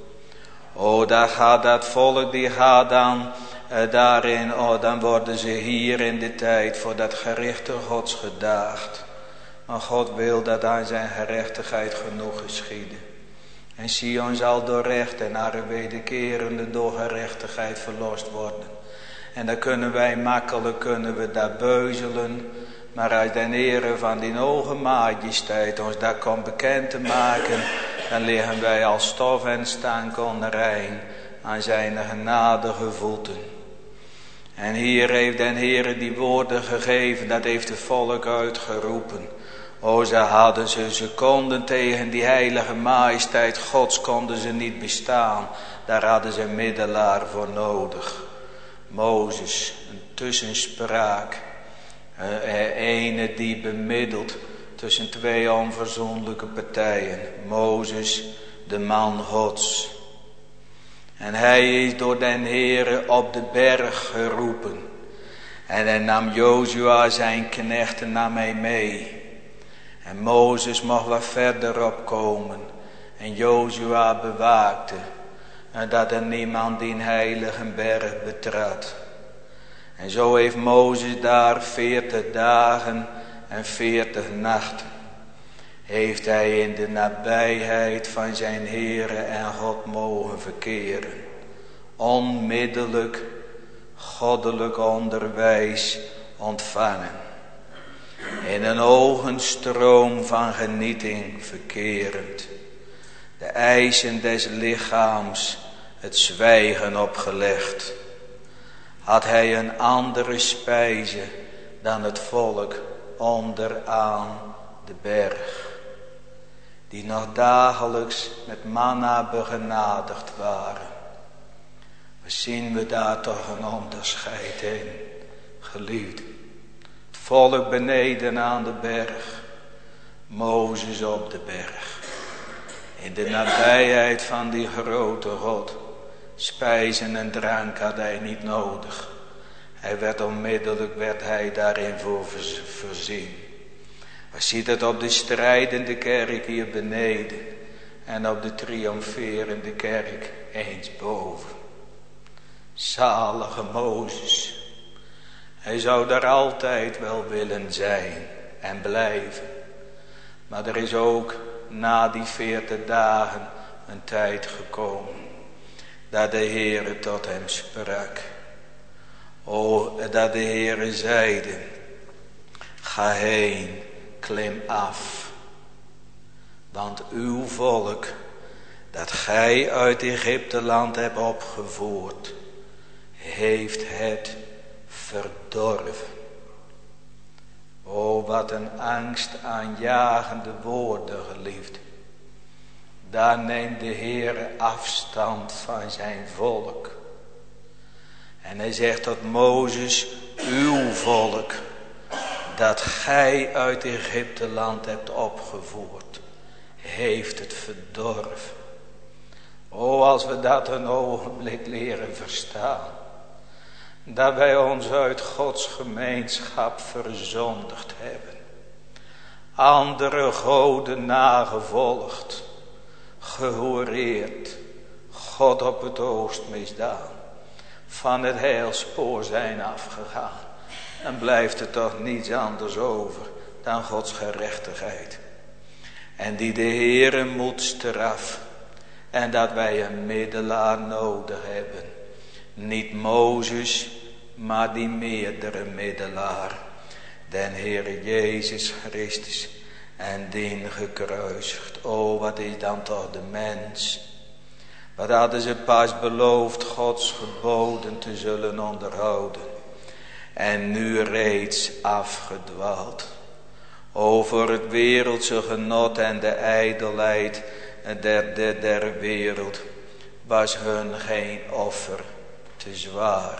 O, daar gaat dat volk, die gaat dan daarin, dan worden ze hier in de tijd voor dat gerichte Gods gedaagd. Maar God wil dat aan zijn gerechtigheid genoeg geschieden. En Sion zal door recht en haar wederkerende door gerechtigheid verlost worden. En dan kunnen wij makkelijk, daar beuzelen. Maar als de Heere van die hoge majesteit ons dat komt bekend te maken, dan liggen wij als stof en stank onrein aan zijn genadige voeten. En hier heeft den Heere die woorden gegeven, dat heeft het volk uitgeroepen. O, ze konden tegen die heilige majesteit Gods konden ze niet bestaan. Daar hadden ze een middelaar voor nodig. Mozes, een tussenspraak. Ene die bemiddelt tussen twee onverzoenlijke partijen. Mozes, de man Gods. En hij is door den Heere op de berg geroepen. En hij nam Jozua zijn knechten nam hij mee. En Mozes mocht wat verderop komen. En Jozua bewaakte. En dat er niemand die heilige berg betrad. En zo heeft Mozes daar 40 dagen en 40 nachten. Heeft hij in de nabijheid van zijn Heere en God mogen verkeren. Onmiddellijk goddelijk onderwijs ontvangen. In een ogenstroom van genieting verkerend. De eisen des lichaams het zwijgen opgelegd. Had hij een andere spijze dan het volk onderaan de berg. Die nog dagelijks met manna begenadigd waren. zien we daar toch een onderscheid in, geliefd. Het volk beneden aan de berg, Mozes op de berg. In de nabijheid van die grote God, spijzen en drank had hij niet nodig. Onmiddellijk werd hij daarin voor voorzien. We zien het op de strijdende kerk hier beneden en op de triomferende kerk eens boven. Zalige Mozes. Hij zou daar altijd wel willen zijn en blijven. Maar er is ook na die 40 dagen een tijd gekomen dat de Heere tot hem sprak. O, dat de Heere zeide, ga heen, klim af. Want uw volk, dat gij uit Egypte land hebt opgevoerd, heeft het verdorven. O, wat een angstaanjagende woorden, geliefd. Daar neemt de Heere afstand van zijn volk. En hij zegt tot Mozes, uw volk, dat gij uit Egypte land hebt opgevoerd, heeft het verdorven. O, als we dat een ogenblik leren verstaan. Dat wij ons uit Gods gemeenschap verzondigd hebben. Andere goden nagevolgd. Gehoereerd. God op het oost misdaan. Van het heilspoor zijn afgegaan. Dan blijft er toch niets anders over dan Gods gerechtigheid. En die de Heere moet straffen. En dat wij een middelaar nodig hebben. Niet Mozes, maar die meerdere middelaar. Den Heere Jezus Christus. En dien gekruisigd. O, wat is dan toch de mens. Wat hadden ze pas beloofd Gods geboden te zullen onderhouden. En nu reeds afgedwaald. O, voor het wereldse genot en de ijdelheid der wereld was hun geen offer te zwaar.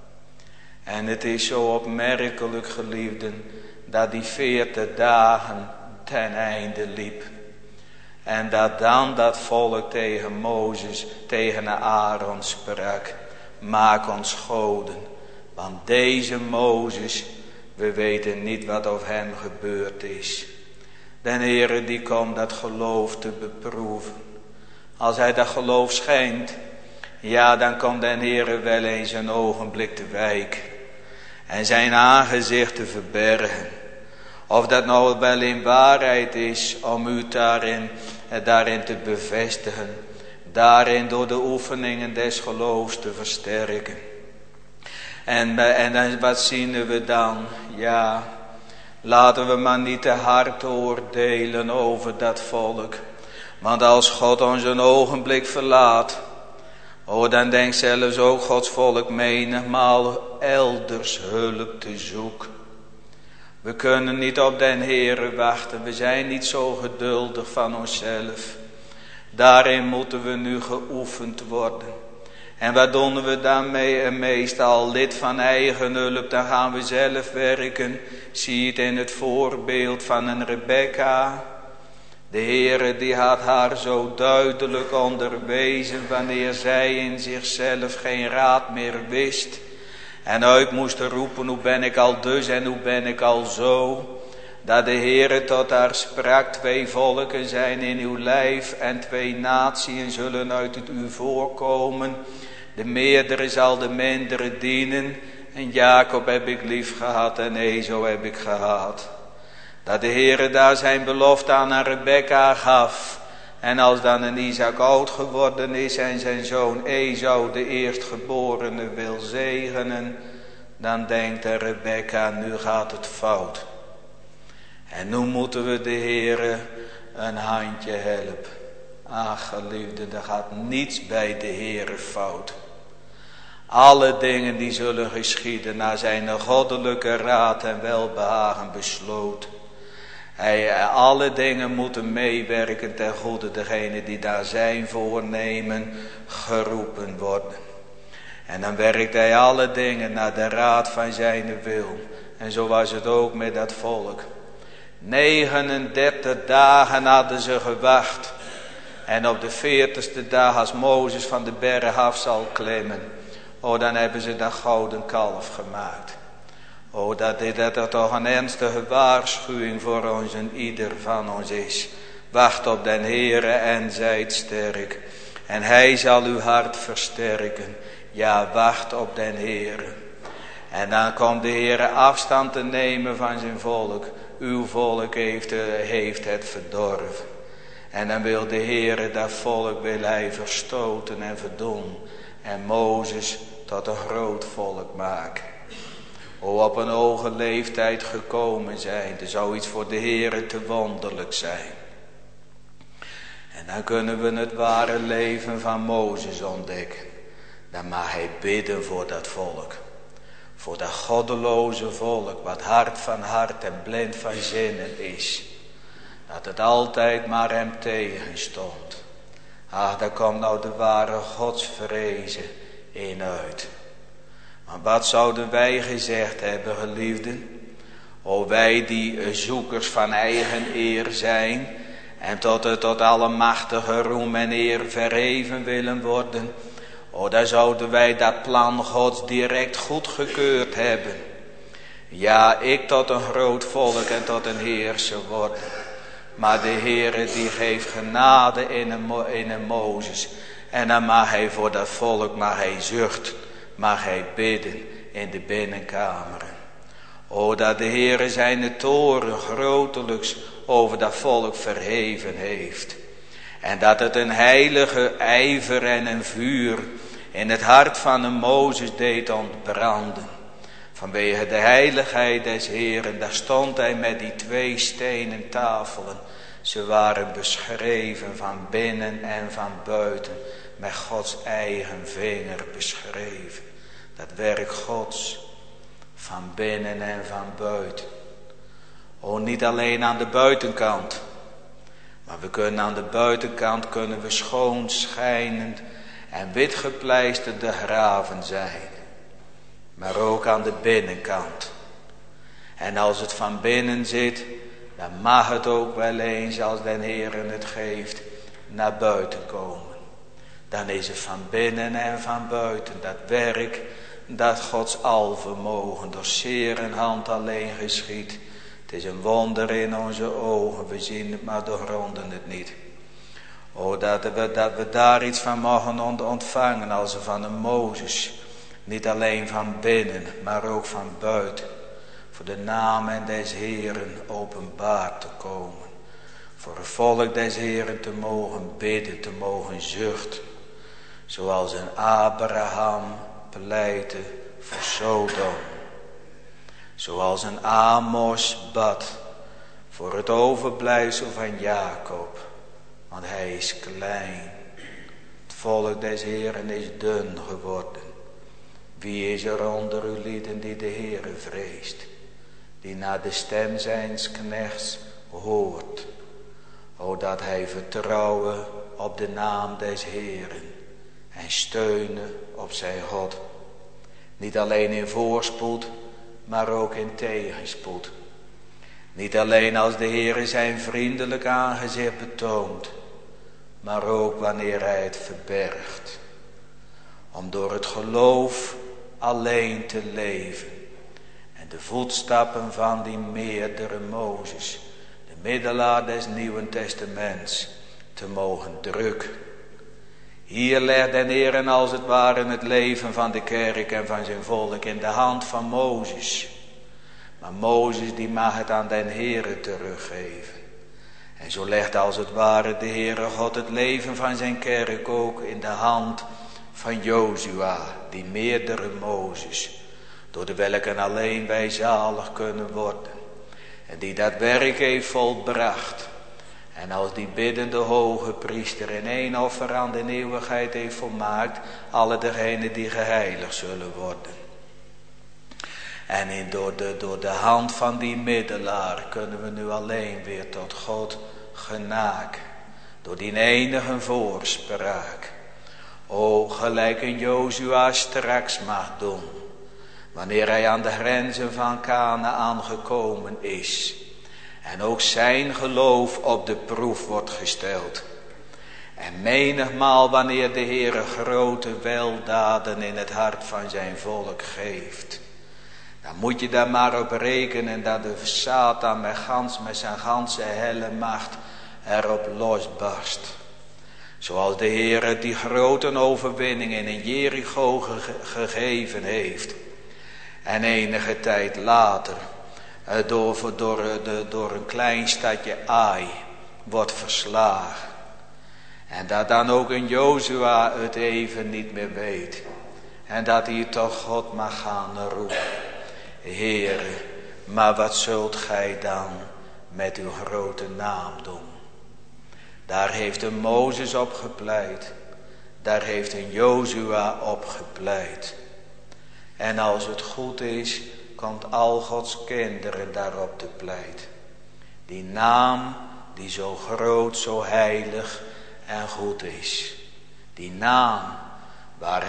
En het is zo opmerkelijk, geliefden, dat die 40 dagen ten einde liep. En dat dan dat volk tegen Mozes, tegen Aaron sprak, maak ons goden. Want deze Mozes, we weten niet wat of hem gebeurd is. Den Heere die komt dat geloof te beproeven. Als hij dat geloof schenkt, ja, dan komt den Heere wel eens een ogenblik te wijken. En zijn aangezicht te verbergen. Of dat nou wel in waarheid is om u daarin te bevestigen. Daarin door de oefeningen des geloofs te versterken. En wat zien we dan? Ja, laten we maar niet te hard oordelen over dat volk. Want als God ons een ogenblik verlaat, dan denkt zelfs ook Gods volk menigmaal elders hulp te zoeken. We kunnen niet op den Heere wachten. We zijn niet zo geduldig van onszelf. Daarin moeten we nu geoefend worden. En wat doen we daarmee? Meestal lid van eigen hulp. Dan gaan we zelf werken. Zie het in het voorbeeld van een Rebecca. De Heere die had haar zo duidelijk onderwezen wanneer zij in zichzelf geen raad meer wist. En uit moest roepen, hoe ben ik al dus en hoe ben ik al zo. Dat de Heere tot haar sprak, 2 volken zijn in uw lijf en 2 natieën zullen uit het u voorkomen. De meerdere zal de mindere dienen. En Jacob heb ik lief gehad en Ezo heb ik gehaat. Dat de Heere daar zijn belofte aan Rebecca gaf. En als dan een Isaac oud geworden is en zijn zoon Esau de eerstgeborene wil zegenen, dan denkt Rebecca, nu gaat het fout. En nu moeten we de Heere een handje helpen. Ach, geliefde, er gaat niets bij de Heere fout. Alle dingen die zullen geschieden naar zijn goddelijke raad en welbehagen besloten. Alle dingen moeten meewerken ten goede degene die daar zijn voornemen geroepen worden. En dan werkt hij alle dingen naar de raad van zijn wil. En zo was het ook met dat volk. 39 dagen hadden ze gewacht. En op de 40ste dag als Mozes van de berg af zal klimmen. Dan hebben ze dat gouden kalf gemaakt. Dat er toch een ernstige waarschuwing voor ons en ieder van ons is. Wacht op den Heere en zijt sterk. En hij zal uw hart versterken. Ja, wacht op den Heere. En dan komt de Heere afstand te nemen van zijn volk. Uw volk heeft het verdorven. En dan wil de Heere dat volk wil hij verstoten en verdoen. En Mozes tot een groot volk maken. Op een hoge leeftijd gekomen zijn. Er zou iets voor de Heere te wonderlijk zijn. En dan kunnen we het ware leven van Mozes ontdekken. Dan mag hij bidden voor dat volk. Voor dat goddeloze volk, wat hard van hart en blind van zinnen is. Dat het altijd maar hem tegenstond. Ach, daar komt nou de ware godsvrezen in uit. Maar wat zouden wij gezegd hebben, geliefden? Wij die zoekers van eigen eer zijn. En tot allemachtige roem en eer verheven willen worden. Dan zouden wij dat plan Gods direct goedgekeurd hebben. Ja, ik tot een groot volk en tot een heerser worden. Maar de Heere die geeft genade in een Mozes. En dan mag hij voor dat volk, mag hij zuchten, mag hij bidden in de binnenkameren. Dat de Heere zijn toren grotelijks over dat volk verheven heeft. En dat het een heilige ijver en een vuur in het hart van een Mozes deed ontbranden. Vanwege de heiligheid des Heeren, daar stond hij met die 2 stenen tafelen. Ze waren beschreven van binnen en van buiten, met Gods eigen vinger beschreven. Dat werk Gods, van binnen en van buiten. Niet alleen aan de buitenkant, maar we kunnen aan de buitenkant schoon schijnend en witgepleisterde graven zijn. Maar ook aan de binnenkant. En als het van binnen zit, dan mag het ook wel eens, als den Heere het geeft, naar buiten komen. Dan is het van binnen en van buiten dat werk dat Gods alvermogen door zeer en hand alleen geschiet. Het is een wonder in onze ogen, we zien het maar doorgronden het niet. Dat we daar iets van mogen ontvangen als van een Mozes. Niet alleen van binnen, maar ook van buiten. Voor de naam en des Heeren openbaar te komen. Voor het volk des Heeren te mogen bidden, te mogen zuchten. Zoals een Abraham pleitte voor Sodom. Zoals een Amos bad voor het overblijfsel van Jacob. Want hij is klein. Het volk des Heeren is dun geworden. Wie is er onder uw lieden die de Heere vreest? Die naar de stem zijns knechts hoort. Dat hij vertrouwen op de naam des Heeren. En steunen op zijn God. Niet alleen in voorspoed, maar ook in tegenspoed. Niet alleen als de Heere zijn vriendelijk aangezicht betoont, maar ook wanneer hij het verbergt. Om door het geloof alleen te leven. En de voetstappen van die meerdere Mozes, de middelaar des Nieuwen Testaments, te mogen drukken. Hier legt den Heeren als het ware het leven van de kerk en van zijn volk in de hand van Mozes. Maar Mozes die mag het aan den Heere teruggeven. En zo legt als het ware de Heere God het leven van zijn kerk ook in de hand van Jozua, die meerdere Mozes, door de welke alleen wij zalig kunnen worden. En die dat werk heeft volbracht. En als die biddende hoge priester in 1 offer aan de eeuwigheid heeft volmaakt, alle degenen die geheiligd zullen worden. En door de hand van die middelaar kunnen we nu alleen weer tot God genaken. Door die enige voorspraak. O, gelijk een Jozua straks mag doen, wanneer hij aan de grenzen van Kanaän gekomen is. En ook zijn geloof op de proef wordt gesteld. En menigmaal wanneer de Heere grote weldaden in het hart van zijn volk geeft. Dan moet je daar maar op rekenen dat de Satan met zijn ganse helle macht erop losbarst. Zoals de Heere die grote overwinning in Jericho gegeven heeft. En enige tijd later door een klein stadje Ai wordt verslagen. En dat dan ook een Jozua het even niet meer weet. En dat hij toch God mag gaan roepen. Heere, maar wat zult gij dan met uw grote naam doen? Daar heeft een Mozes op gepleit. Daar heeft een Jozua op gepleit. En als het goed is, komt al Gods kinderen daarop te pleit. Die naam die zo groot, zo heilig en goed is. Die naam waar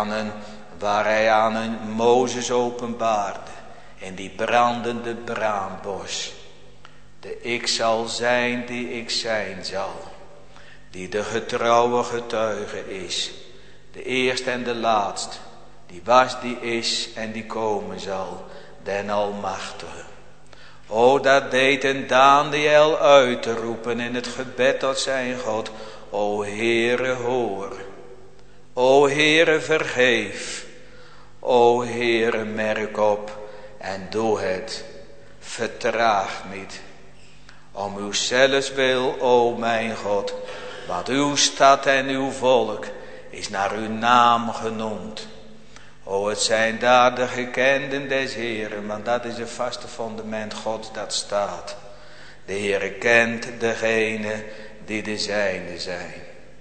hij aan een Mozes openbaarde. In die brandende braambos. De ik zal zijn die ik zijn zal. Die de getrouwe getuige is. De eerste en de laatste. Die was, die is en die komen zal. Den Almachtige. O, dat deed een Daniel uit te roepen in het gebed tot zijn God. O Heere, hoor. O Heere, vergeef. O Heere, merk op en doe het. Vertraag niet. Om uw zelfs wil, o mijn God. Want uw stad en uw volk is naar uw naam genoemd. O, het zijn daar de gekenden des Heeren, want dat is het vaste fundament Gods dat staat. De Heere kent degene die de zijne zijn.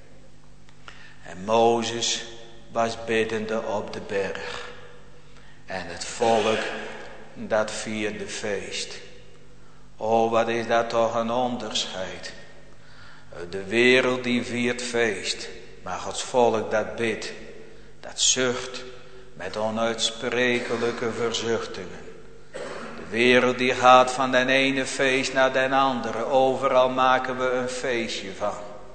En Mozes was biddende op de berg. En het volk dat vierde feest. O, wat is dat toch een onderscheid. De wereld die viert feest, maar Gods volk dat bidt, dat zucht met onuitsprekelijke verzuchtingen. De wereld die gaat van den ene feest naar den andere. Overal maken we een feestje van.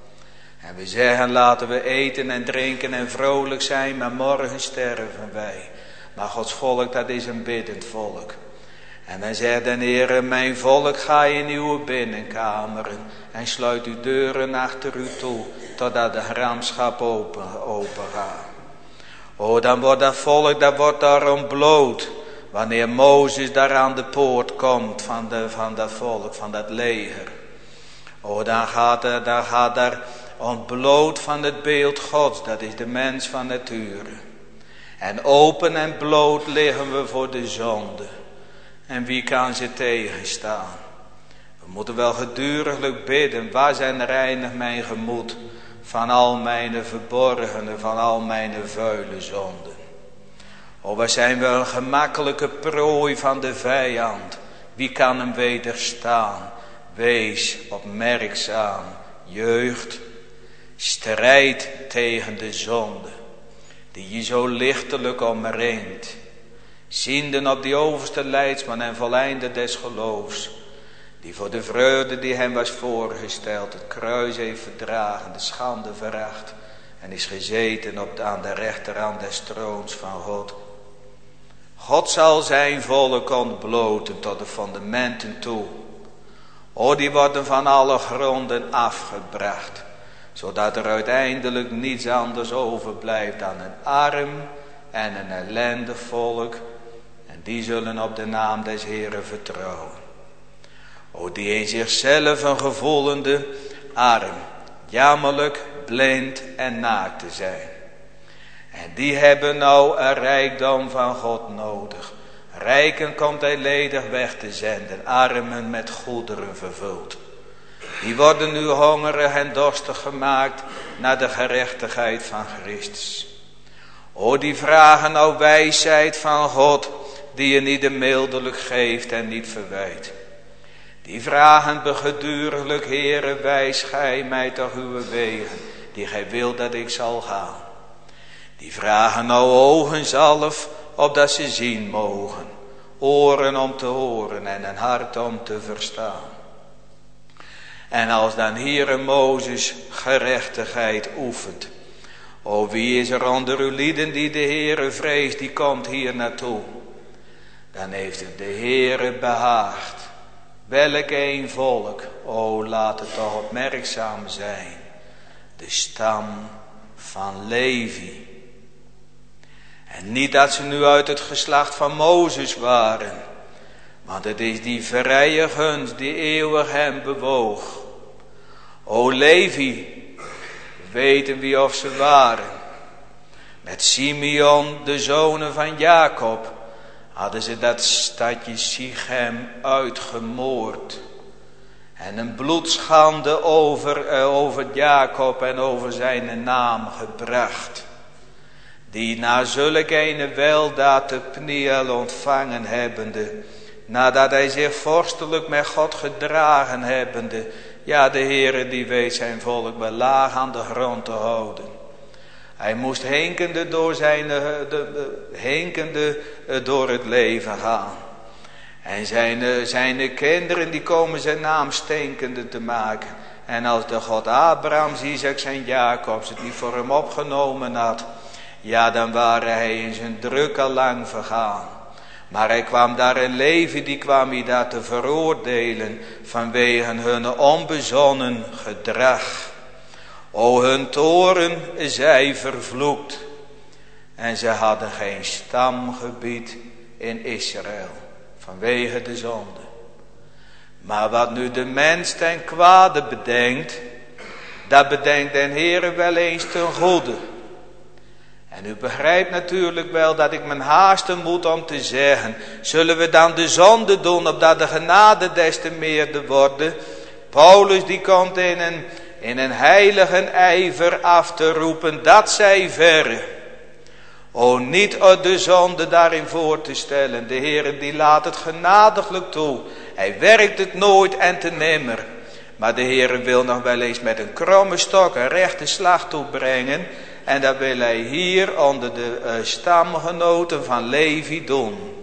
En we zeggen laten we eten en drinken en vrolijk zijn, maar morgen sterven wij. Maar Gods volk dat is een biddend volk. En dan zegt de Heer, mijn volk ga in uw binnenkameren en sluit uw deuren achter u toe, totdat de gramschap open gaat. O, dan wordt dat volk, dat wordt daar ontbloot. Wanneer Mozes daar aan de poort komt van dat volk, van dat leger. O, dan gaat daar ontbloot van het beeld Gods, dat is de mens van nature. En open en bloot liggen we voor de zonde. En wie kan ze tegenstaan? We moeten wel geduriglijk bidden, waar zijn reinig mijn gemoed van al mijn verborgene, van al mijn vuile zonden. O, wij zijn wel een gemakkelijke prooi van de vijand. Wie kan hem wederstaan? Wees opmerkzaam, jeugd. Strijd tegen de zonde, die je zo lichtelijk omringt. Zienden op die overste leidsman en voleinder des geloofs, die voor de vreugde die hem was voorgesteld, het kruis heeft verdragen, de schande veracht en is gezeten aan de rechterhand des troons van God. God zal zijn volk ontbloten tot de fundamenten toe. O, die worden van alle gronden afgebracht, zodat er uiteindelijk niets anders overblijft dan een arm en een ellendig volk. En die zullen op de naam des Heeren vertrouwen. O, die in zichzelf een gevoelende, arm, jammerlijk, blind en naakt te zijn. En die hebben nou een rijkdom van God nodig. Rijken komt hij ledig weg te zenden, armen met goederen vervuld. Die worden nu hongerig en dorstig gemaakt naar de gerechtigheid van Christus. O, die vragen nou wijsheid van God, die je niet mildelijk geeft en niet verwijt. Die vragen begeduriglijk, Heere, wijs gij mij toch uw wegen, die gij wilt dat ik zal gaan. Die vragen nou ogen zalf, opdat ze zien mogen. Oren om te horen en een hart om te verstaan. En als dan Heere Mozes gerechtigheid oefent. O, wie is er onder uw lieden die de Heere vreest, die komt hier naartoe. Dan heeft het de Heere behaagd. Welk een volk, o laat het toch opmerkzaam zijn. De stam van Levi. En niet dat ze nu uit het geslacht van Mozes waren. Want het is die vrije gunst die eeuwig hem bewoog. O Levi, weten wie of ze waren. Met Simeon, de zonen van Jacob, hadden ze dat stadje Sichem uitgemoord. En een bloedschande over Jacob en over zijn naam gebracht. Die na zulk een weldaad te Pniel ontvangen hebbende, nadat hij zich vorstelijk met God gedragen hebbende, ja, de Heere die weet zijn volk wel laag aan de grond te houden. Hij moest henkende door het leven gaan. En zijn kinderen die komen zijn naam stinkende te maken. En als de God Abrahams, Isaacs en Jacobs het niet voor hem opgenomen had, ja, dan waren hij in zijn druk al lang vergaan. Maar hij kwam daar in Levi, die kwam hij daar te veroordelen vanwege hun onbezonnen gedrag. O, hun toren zij vervloekt. En ze hadden geen stamgebied in Israël vanwege de zonde. Maar wat nu de mens ten kwade bedenkt, dat bedenkt den Heere wel eens ten goede. En u begrijpt natuurlijk wel dat ik mijn haasten moet om te zeggen, zullen we dan de zonde doen, opdat de genade des te meerder worden? Paulus die komt in een heilige ijver af te roepen, dat zij verre. O, niet de zonde daarin voor te stellen. De Heere die laat het genadiglijk toe. Hij werkt het nooit en te nimmer. Maar de Heere wil nog wel eens met een kromme stok een rechte slag toebrengen. En dat wil hij hier onder de stamgenoten van Levi doen.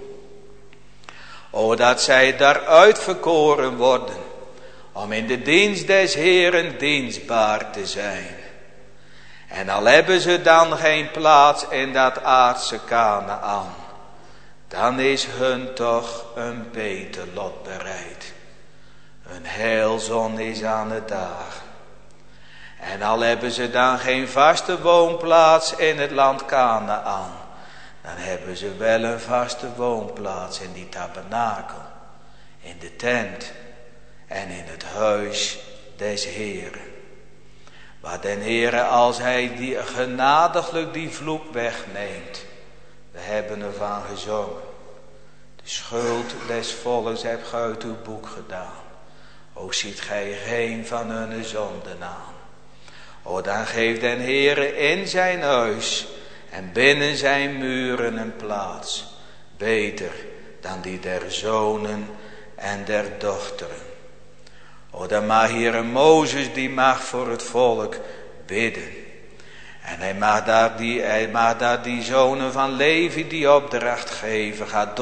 O, dat zij daaruit verkoren worden. Om in de dienst des Heeren dienstbaar te zijn. En al hebben ze dan geen plaats in dat aardse Kanaän, dan is hun toch een beter lot bereid. Een heilzon is aan het dagen. En al hebben ze dan geen vaste woonplaats in het land Kanaän, dan hebben ze wel een vaste woonplaats in die tabernakel, in de tent en in het huis des Heeren. Waar den Heere, als hij die genadiglijk die vloek wegneemt. We hebben ervan gezongen. De schuld des volks hebt gij uit uw boek gedaan. O, ziet gij geen van hun zonden aan. O, dan geeft den Heere in zijn huis en binnen zijn muren een plaats. Beter dan die der zonen en der dochteren. O, dan mag Heere Mozes, die mag voor het volk bidden. En hij mag daar die zonen van Levi die opdracht geven. Ga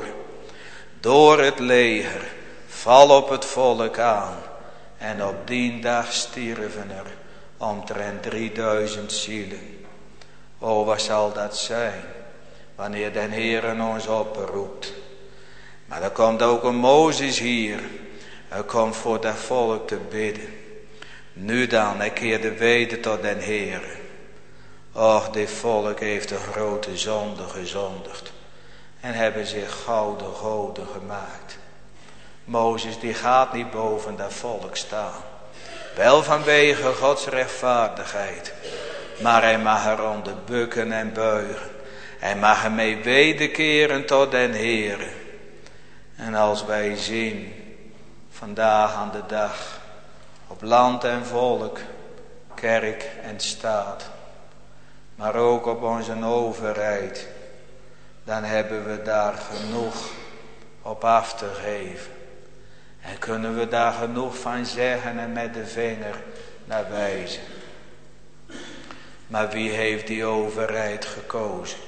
door het leger, val op het volk aan. En op die dag stierven er omtrent 3000 zielen. O, wat zal dat zijn, wanneer den Heere ons oproept. Maar dan komt ook een Mozes hier. Hij komt voor dat volk te bidden. Nu dan, hij keerde weder tot den Heere. Och, dit volk heeft een grote zonde gezondigd. En hebben zich gouden goden gemaakt. Mozes die gaat niet boven dat volk staan. Wel vanwege Gods rechtvaardigheid. Maar hij mag eronder bukken en buigen. Hij mag ermee wederkeren tot den Heere. En als wij zien, vandaag aan de dag, op land en volk, kerk en staat, maar ook op onze overheid, dan hebben we daar genoeg op af te geven. En kunnen we daar genoeg van zeggen en met de vinger naar wijzen. Maar wie heeft die overheid gekozen?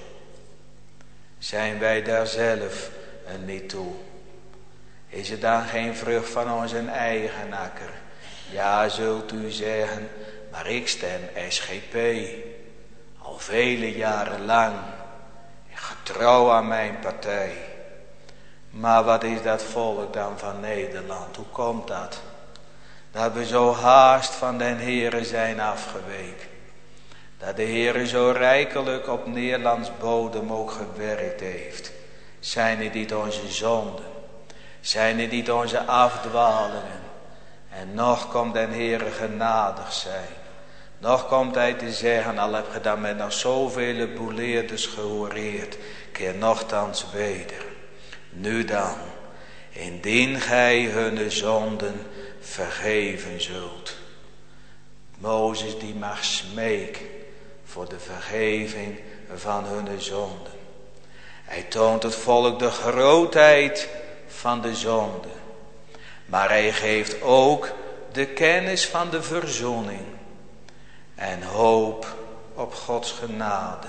Zijn wij daar zelf niet toe? Is het dan geen vrucht van onze eigen akker? Ja, zult u zeggen, maar ik stem SGP. Al vele jaren lang. Getrouw aan mijn partij. Maar wat is dat volk dan van Nederland? Hoe komt dat? Dat we zo haast van den Heere zijn afgeweken. Dat de Heere zo rijkelijk op Nederlands bodem ook gewerkt heeft. Zijn het niet onze zonden? Zijn het niet onze afdwalingen? En nog komt den Heere genadig zijn. Nog komt hij te zeggen, al heb je dan met nog zoveel boeleerders gehoreerd, keer nochtans weder. Nu dan, indien gij hunne zonden vergeven zult. Mozes die mag smeken voor de vergeving van hunne zonden. Hij toont het volk de grootheid van de zonde. Maar hij geeft ook de kennis van de verzoening. En hoop op Gods genade.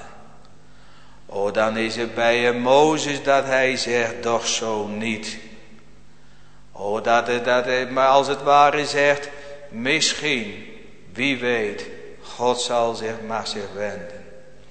O, dan is het bij Mozes dat hij zegt, doch zo niet. O, dat het maar als het ware zegt, misschien, wie weet, God mag zich wenden.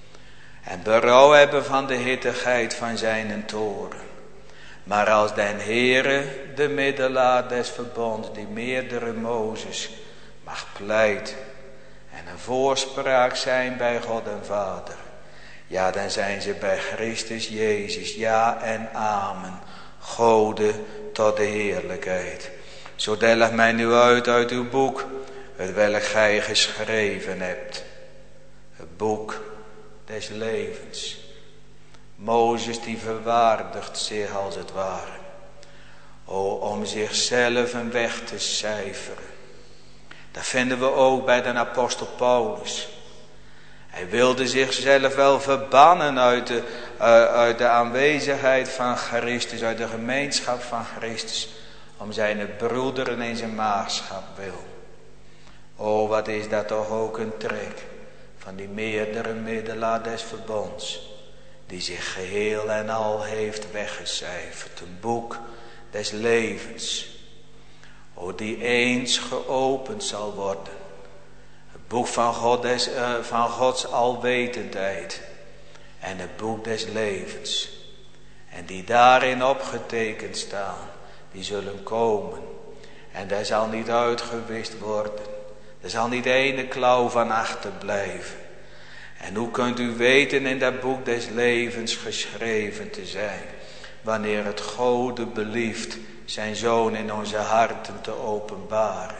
En berouw hebben van de hittigheid van zijn toren. Maar als den Heere, de middelaar des verbonds, die meerdere Mozes mag pleiten. En een voorspraak zijn bij God en Vader. Ja, dan zijn ze bij Christus Jezus. Ja en amen. Gode tot de heerlijkheid. Zo delg mij nu uit uw boek, het welk gij geschreven hebt. Het boek des levens. Mozes die verwaardigt zich als het ware. O, om zichzelf een weg te cijferen. Dat vinden we ook bij de apostel Paulus. Hij wilde zichzelf wel verbannen uit de aanwezigheid van Christus, uit de gemeenschap van Christus, om zijn broederen in zijn maagschap wil. O, wat is dat toch ook een trek van die meerdere middelaar des verbonds, die zich geheel en al heeft weggecijferd, een boek des levens. O, die eens geopend zal worden. Het boek van Gods alwetendheid. En het boek des levens. En die daarin opgetekend staan. Die zullen komen. En daar zal niet uitgewist worden. Er zal niet ene klauw van achterblijven. En hoe kunt u weten in dat boek des levens geschreven te zijn? Wanneer het Gode belieft zijn Zoon in onze harten te openbaren.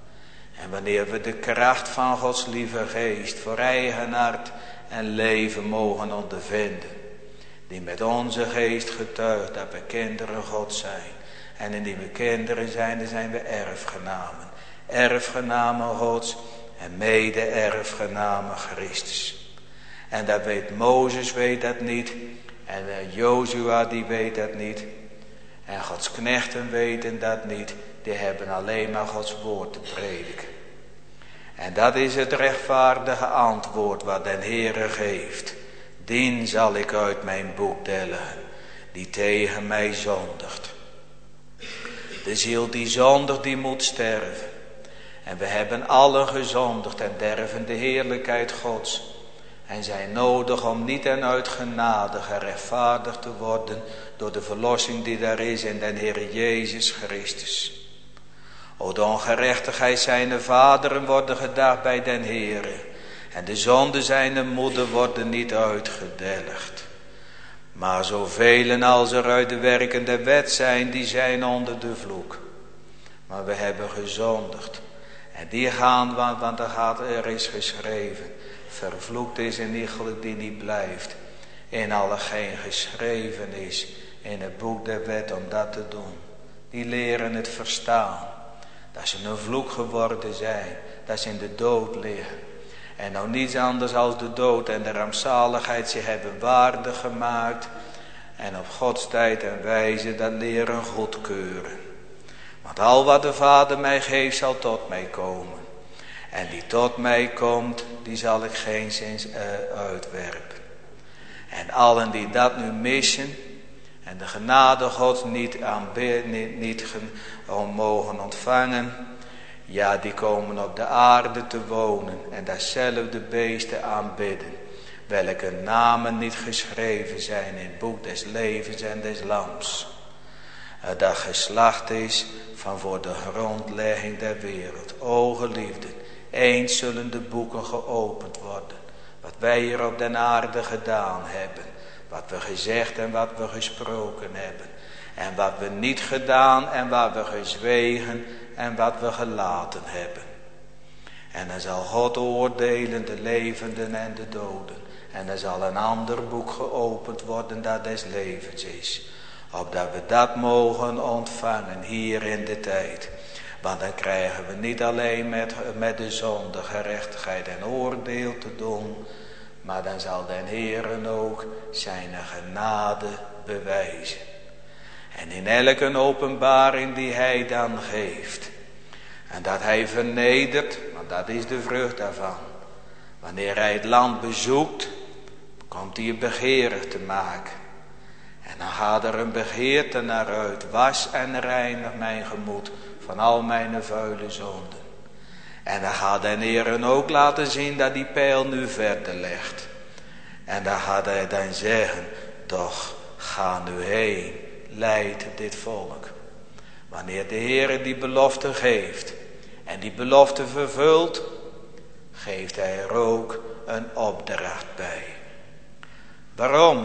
En wanneer we de kracht van Gods lieve geest voor eigen hart en leven mogen ondervinden. Die met onze geest getuigt dat we kinderen God zijn. En indien we kinderen zijn, dan zijn we erfgenamen. Erfgenamen Gods en mede erfgenamen Christus. En dat weet Mozes, weet dat niet. En Jozua die weet dat niet. En Gods knechten weten dat niet. Die hebben alleen maar Gods woord te prediken. En dat is het rechtvaardige antwoord wat den Heere geeft. Dien zal ik uit mijn boek delgen, die tegen mij zondigt. De ziel die zondigt, die moet sterven. En we hebben allen gezondigd en derven de heerlijkheid Gods. En zijn nodig om niet en uit genade gerechtvaardigd te worden door de verlossing die daar is in den Heer Jezus Christus. O, de ongerechtigheid zijne vaderen worden gedaagd bij den Heere. En de zonde zijne moeder worden niet uitgedelgd. Maar zoveel als er uit de werken der wet zijn, die zijn onder de vloek. Maar we hebben gezondigd. En die gaan, want er is geschreven. Vervloekt is een iegelijk die niet blijft. In alle geen geschreven is in het boek der wet om dat te doen. Die leren het verstaan. Dat ze een vloek geworden zijn. Dat ze in de dood liggen. En nou niets anders als de dood en de rampzaligheid zich hebben waardig gemaakt. En op Gods tijd en wijze dat leren goedkeuren. Want al wat de Vader mij geeft zal tot mij komen. En die tot mij komt, die zal ik geen zins uitwerpen. En allen die dat nu missen en de genade Gods niet mogen ontvangen, ja, die komen op de aarde te wonen en datzelfde beesten aanbidden, welke namen niet geschreven zijn in het boek des levens en des lams. Dat geslacht is van voor de grondlegging der wereld. O geliefden, eens zullen de boeken geopend worden. Wat wij hier op den aarde gedaan hebben. Wat we gezegd en wat we gesproken hebben. En wat we niet gedaan en wat we gezwegen en wat we gelaten hebben. En dan zal God oordelen de levenden en de doden. En er zal een ander boek geopend worden dat des levens is. Opdat we dat mogen ontvangen hier in de tijd. Want dan krijgen we niet alleen met de zonde gerechtigheid en oordeel te doen. Maar dan zal den Heeren ook zijn genade bewijzen. En in elke openbaring die hij dan geeft. En dat hij vernedert, want dat is de vrucht daarvan. Wanneer hij het land bezoekt, komt hij het begeerig te maken. En dan gaat er een begeerte naar uit. Was en reinig mijn gemoed van al mijn vuile zonden. En dan gaat de Heer ook laten zien dat die pijl nu verder legt. En dan gaat hij dan zeggen, doch ga nu heen, leid dit volk. Wanneer de Heer die belofte geeft en die belofte vervult, geeft hij er ook een opdracht bij. Waarom?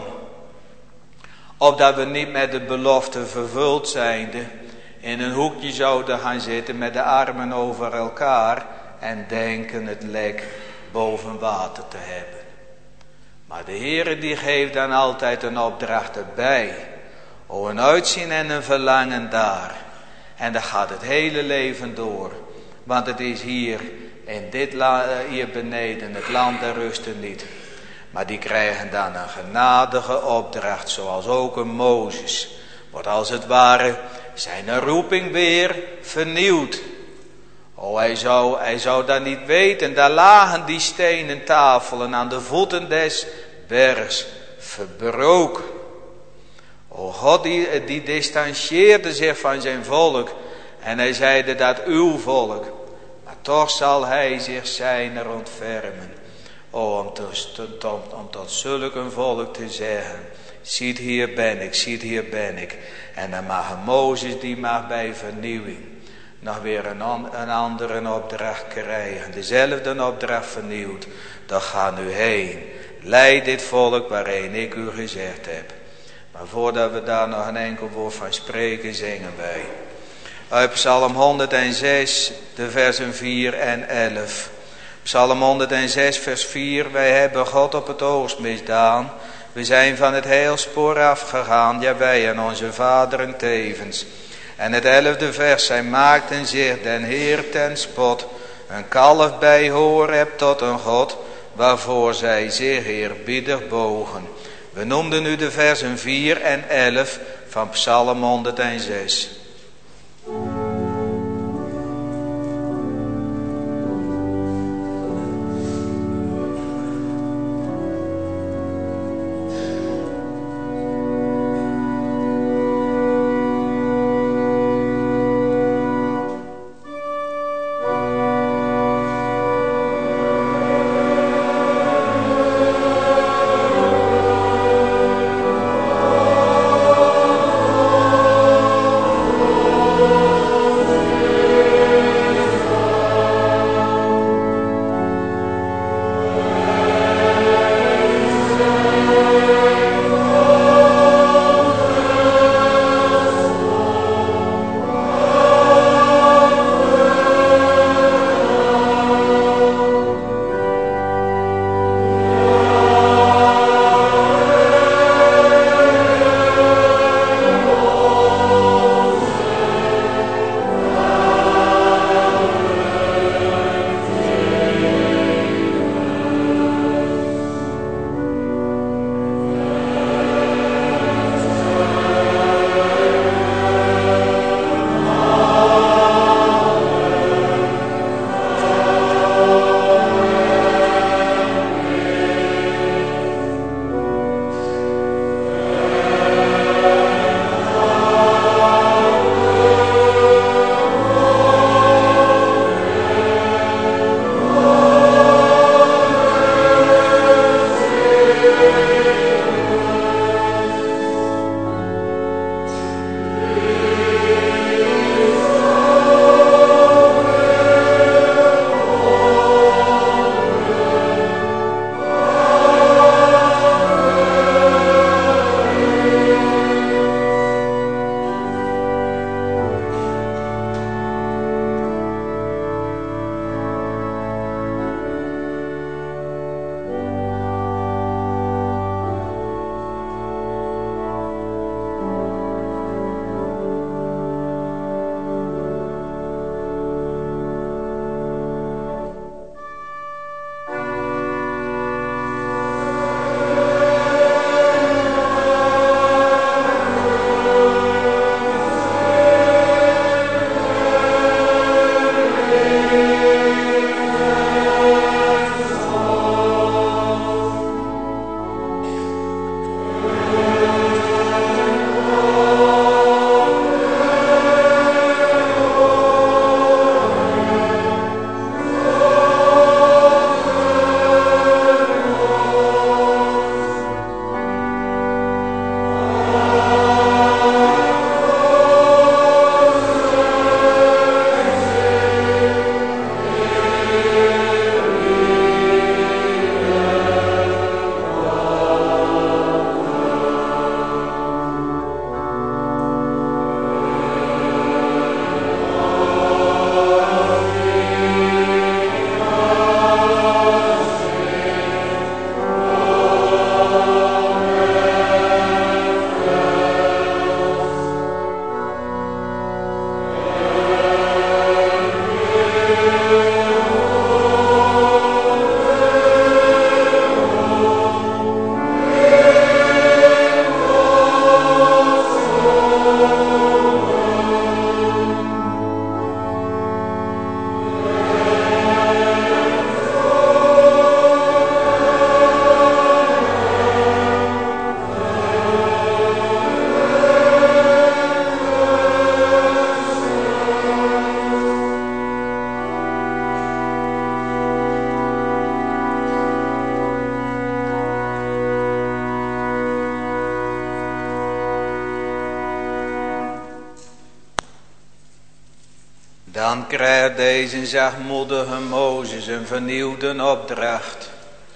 Opdat we niet met de belofte vervuld zijnde in een hoekje zouden gaan zitten met de armen over elkaar en denken het lek boven water te hebben. Maar de Heere die geeft dan altijd een opdracht erbij. O, een uitzien en een verlangen daar. En dan gaat het hele leven door. Want het is hier in hier beneden het land der rusten niet. Maar die krijgen dan een genadige opdracht, zoals ook een Mozes. Wordt als het ware zijn roeping weer vernieuwd. O, hij zou dat niet weten. Daar lagen die stenen tafelen aan de voeten des bergs verbroken. O, God die distancieerde zich van zijn volk. En hij zeide dat uw volk. Maar toch zal hij zich zijner ontfermen. O, om tot zulk een volk te zeggen. Ziet, hier ben ik, ziet, hier ben ik. En dan mag Mozes, die mag bij vernieuwing nog weer een andere opdracht krijgen. Dezelfde opdracht vernieuwd. Dan ga nu heen. Leid dit volk waarheen ik u gezegd heb. Maar voordat we daar nog een enkel woord van spreken, zingen wij. Uit Psalm 106, de versen 4 en 11. Psalm 106, vers 4. Wij hebben God op het oogst misdaan. We zijn van het heilspoor afgegaan. Ja, wij en onze vaderen tevens. En het 11e vers. Zij maakten zich den Heer ten spot. Een kalf bij Horeb tot een God. Waarvoor zij zich eerbiedig bogen. We noemden nu de versen 4 en 11 van Psalm 106. Dan krijgt deze zachtmoedige Mozes een vernieuwde opdracht.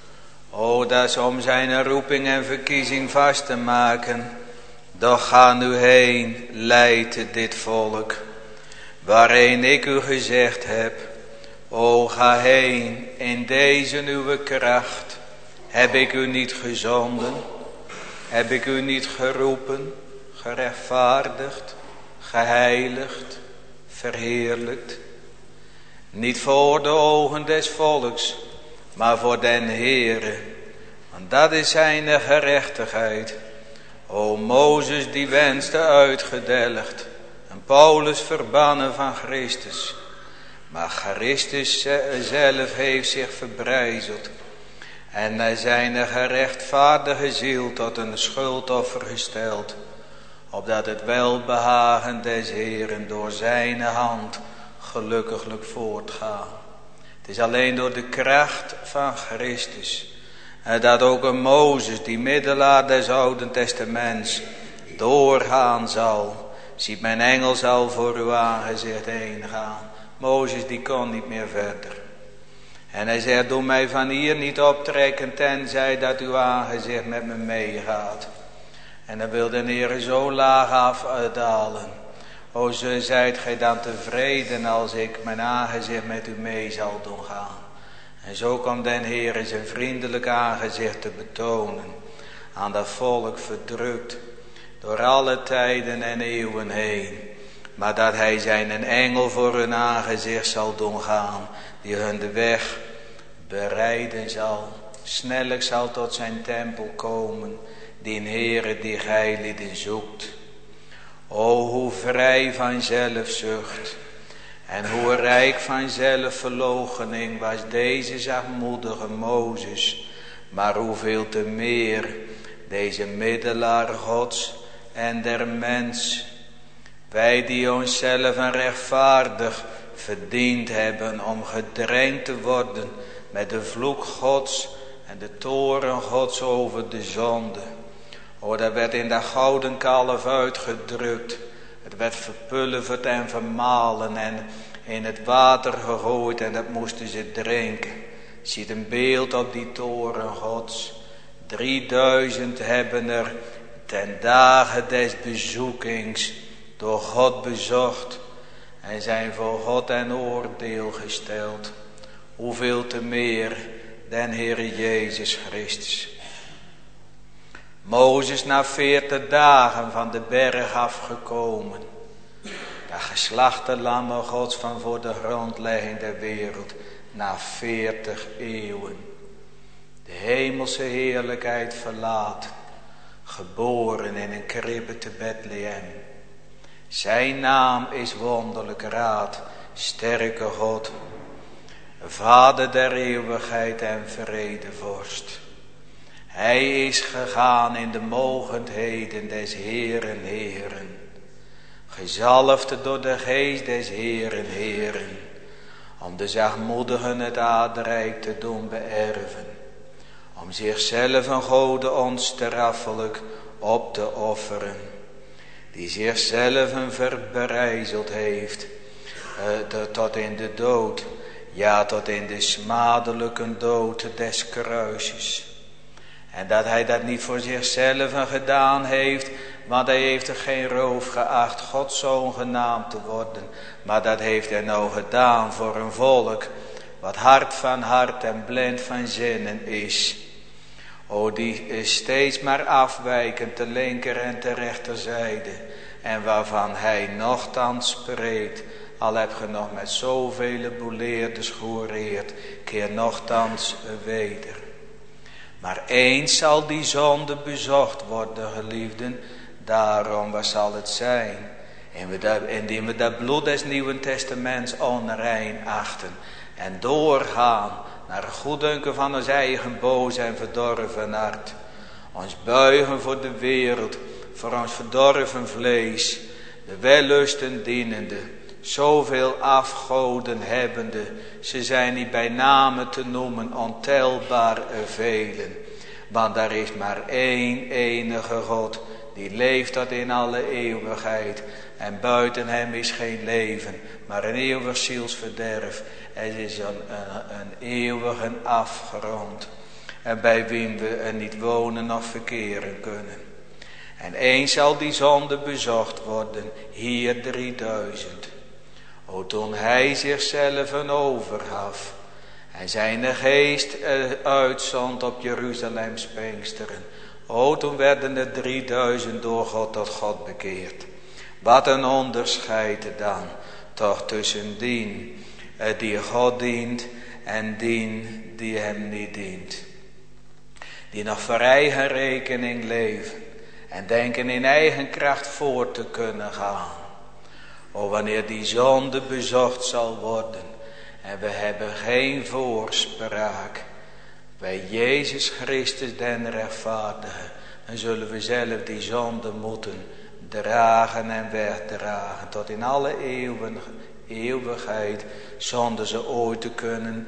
O, dat is om zijn roeping en verkiezing vast te maken. Doch ga nu heen, leid dit volk, waarheen ik u gezegd heb. O, ga heen, in deze uw kracht. Heb ik u niet gezonden? Heb ik u niet geroepen, gerechtvaardigd, geheiligd, verheerlijkt? Niet voor de ogen des volks, maar voor den Heere. Want dat is zijn gerechtigheid. O, Mozes die wenste uitgedelgd, en Paulus verbannen van Christus. Maar Christus zelf heeft zich verbrijzeld en zijn gerechtvaardige ziel tot een schuldoffer gesteld, opdat het welbehagen des Heeren door zijn hand gelukkiglijk voortgaat. Het is alleen door de kracht van Christus dat ook een Mozes, die middelaar des Oude Testaments, doorgaan zal. Ziet mijn engel zal voor uw aangezicht heen gaan. Mozes die kon niet meer verder. En hij zegt, doe mij van hier niet optrekken, tenzij dat uw aangezicht met me meegaat. En dan wil de Heer zo laag afdalen. O, zo zijt gij dan tevreden als ik mijn aangezicht met u mee zal doen gaan. En zo kwam den Heer zijn vriendelijk aangezicht te betonen aan dat volk verdrukt door alle tijden en eeuwen heen. Maar dat hij zijn engel voor hun aangezicht zal doen gaan, die hun de weg bereiden zal. Snellijk zal tot zijn tempel komen, die Heere die gij zoekt. O, hoe vrij van zelfzucht en hoe rijk van zelfverloochening was deze zachtmoedige Mozes, maar hoeveel te meer deze middelaar Gods en der mens. Wij die onszelf en rechtvaardig verdiend hebben om gedrenkt te worden met de vloek Gods en de toorn Gods over de zonde. O, dat werd in dat gouden kalf uitgedrukt. Het werd verpulverd en vermalen en in het water gegooid en dat moesten ze drinken. Ziet een beeld op die toren Gods. 3000 hebben er ten dagen des bezoekings door God bezocht en zijn voor God en oordeel gesteld. Hoeveel te meer den Heere Jezus Christus. Mozes na 40 dagen van de berg afgekomen. Dat geslachte lammen Gods van voor de grondlegging der wereld. Na 40 eeuwen. De hemelse heerlijkheid verlaten. Geboren in een kribbe te Bethlehem. Zijn naam is wonderlijk raad. Sterke God. Vader der eeuwigheid en vredevorst. Hij is gegaan in de mogendheden des Heeren Heeren. Gezalfd door de geest des Heeren Heeren. Om de zachtmoedigen het aardrijk te doen beërven. Om zichzelf een gode onsterfelijk op te offeren. Die zichzelf een verbrijzeld heeft. Tot in de dood. Ja, tot in de smadelijke dood des kruisjes. En dat hij dat niet voor zichzelf gedaan heeft, want hij heeft er geen roof geacht Gods zoon genaamd te worden. Maar dat heeft hij nou gedaan voor een volk, wat hard van hart en blind van zinnen is. O, die is steeds maar afwijkend te linker en te rechterzijde. En waarvan hij nochtans spreekt, al heb ge nog met zoveel boeleerders gehoreerd, keer nochtans weder. Maar eens zal die zonde bezocht worden, geliefden. Daarom, wat zal het zijn? Indien we dat bloed des Nieuwen Testaments onrein achten. En doorgaan naar het goeddunken van ons eigen boos en verdorven hart. Ons buigen voor de wereld, voor ons verdorven vlees. De wellusten dienende. Zoveel afgoden hebbende, ze zijn niet bij name te noemen, ontelbaar velen. Want er is maar één enige God, die leeft tot in alle eeuwigheid. En buiten hem is geen leven, maar een eeuwig zielsverderf. Het is een eeuwige afgrond. En bij wien we er niet wonen noch verkeren kunnen. En eens zal die zonde bezocht worden, hier 3000. O, toen hij zichzelf overgaf en zijn geest uitzond op Jeruzalems Pinksteren. O, toen werden er 3000 door God tot God bekeerd. Wat een onderscheid dan toch tussen die God dient en die hem niet dient. Die nog voor eigen rekening leven en denken in eigen kracht voor te kunnen gaan. O, wanneer die zonde bezocht zal worden en we hebben geen voorspraak bij Jezus Christus den rechtvaardige, dan zullen we zelf die zonde moeten dragen en wegdragen tot in alle eeuwigheid, zonder ze ooit te kunnen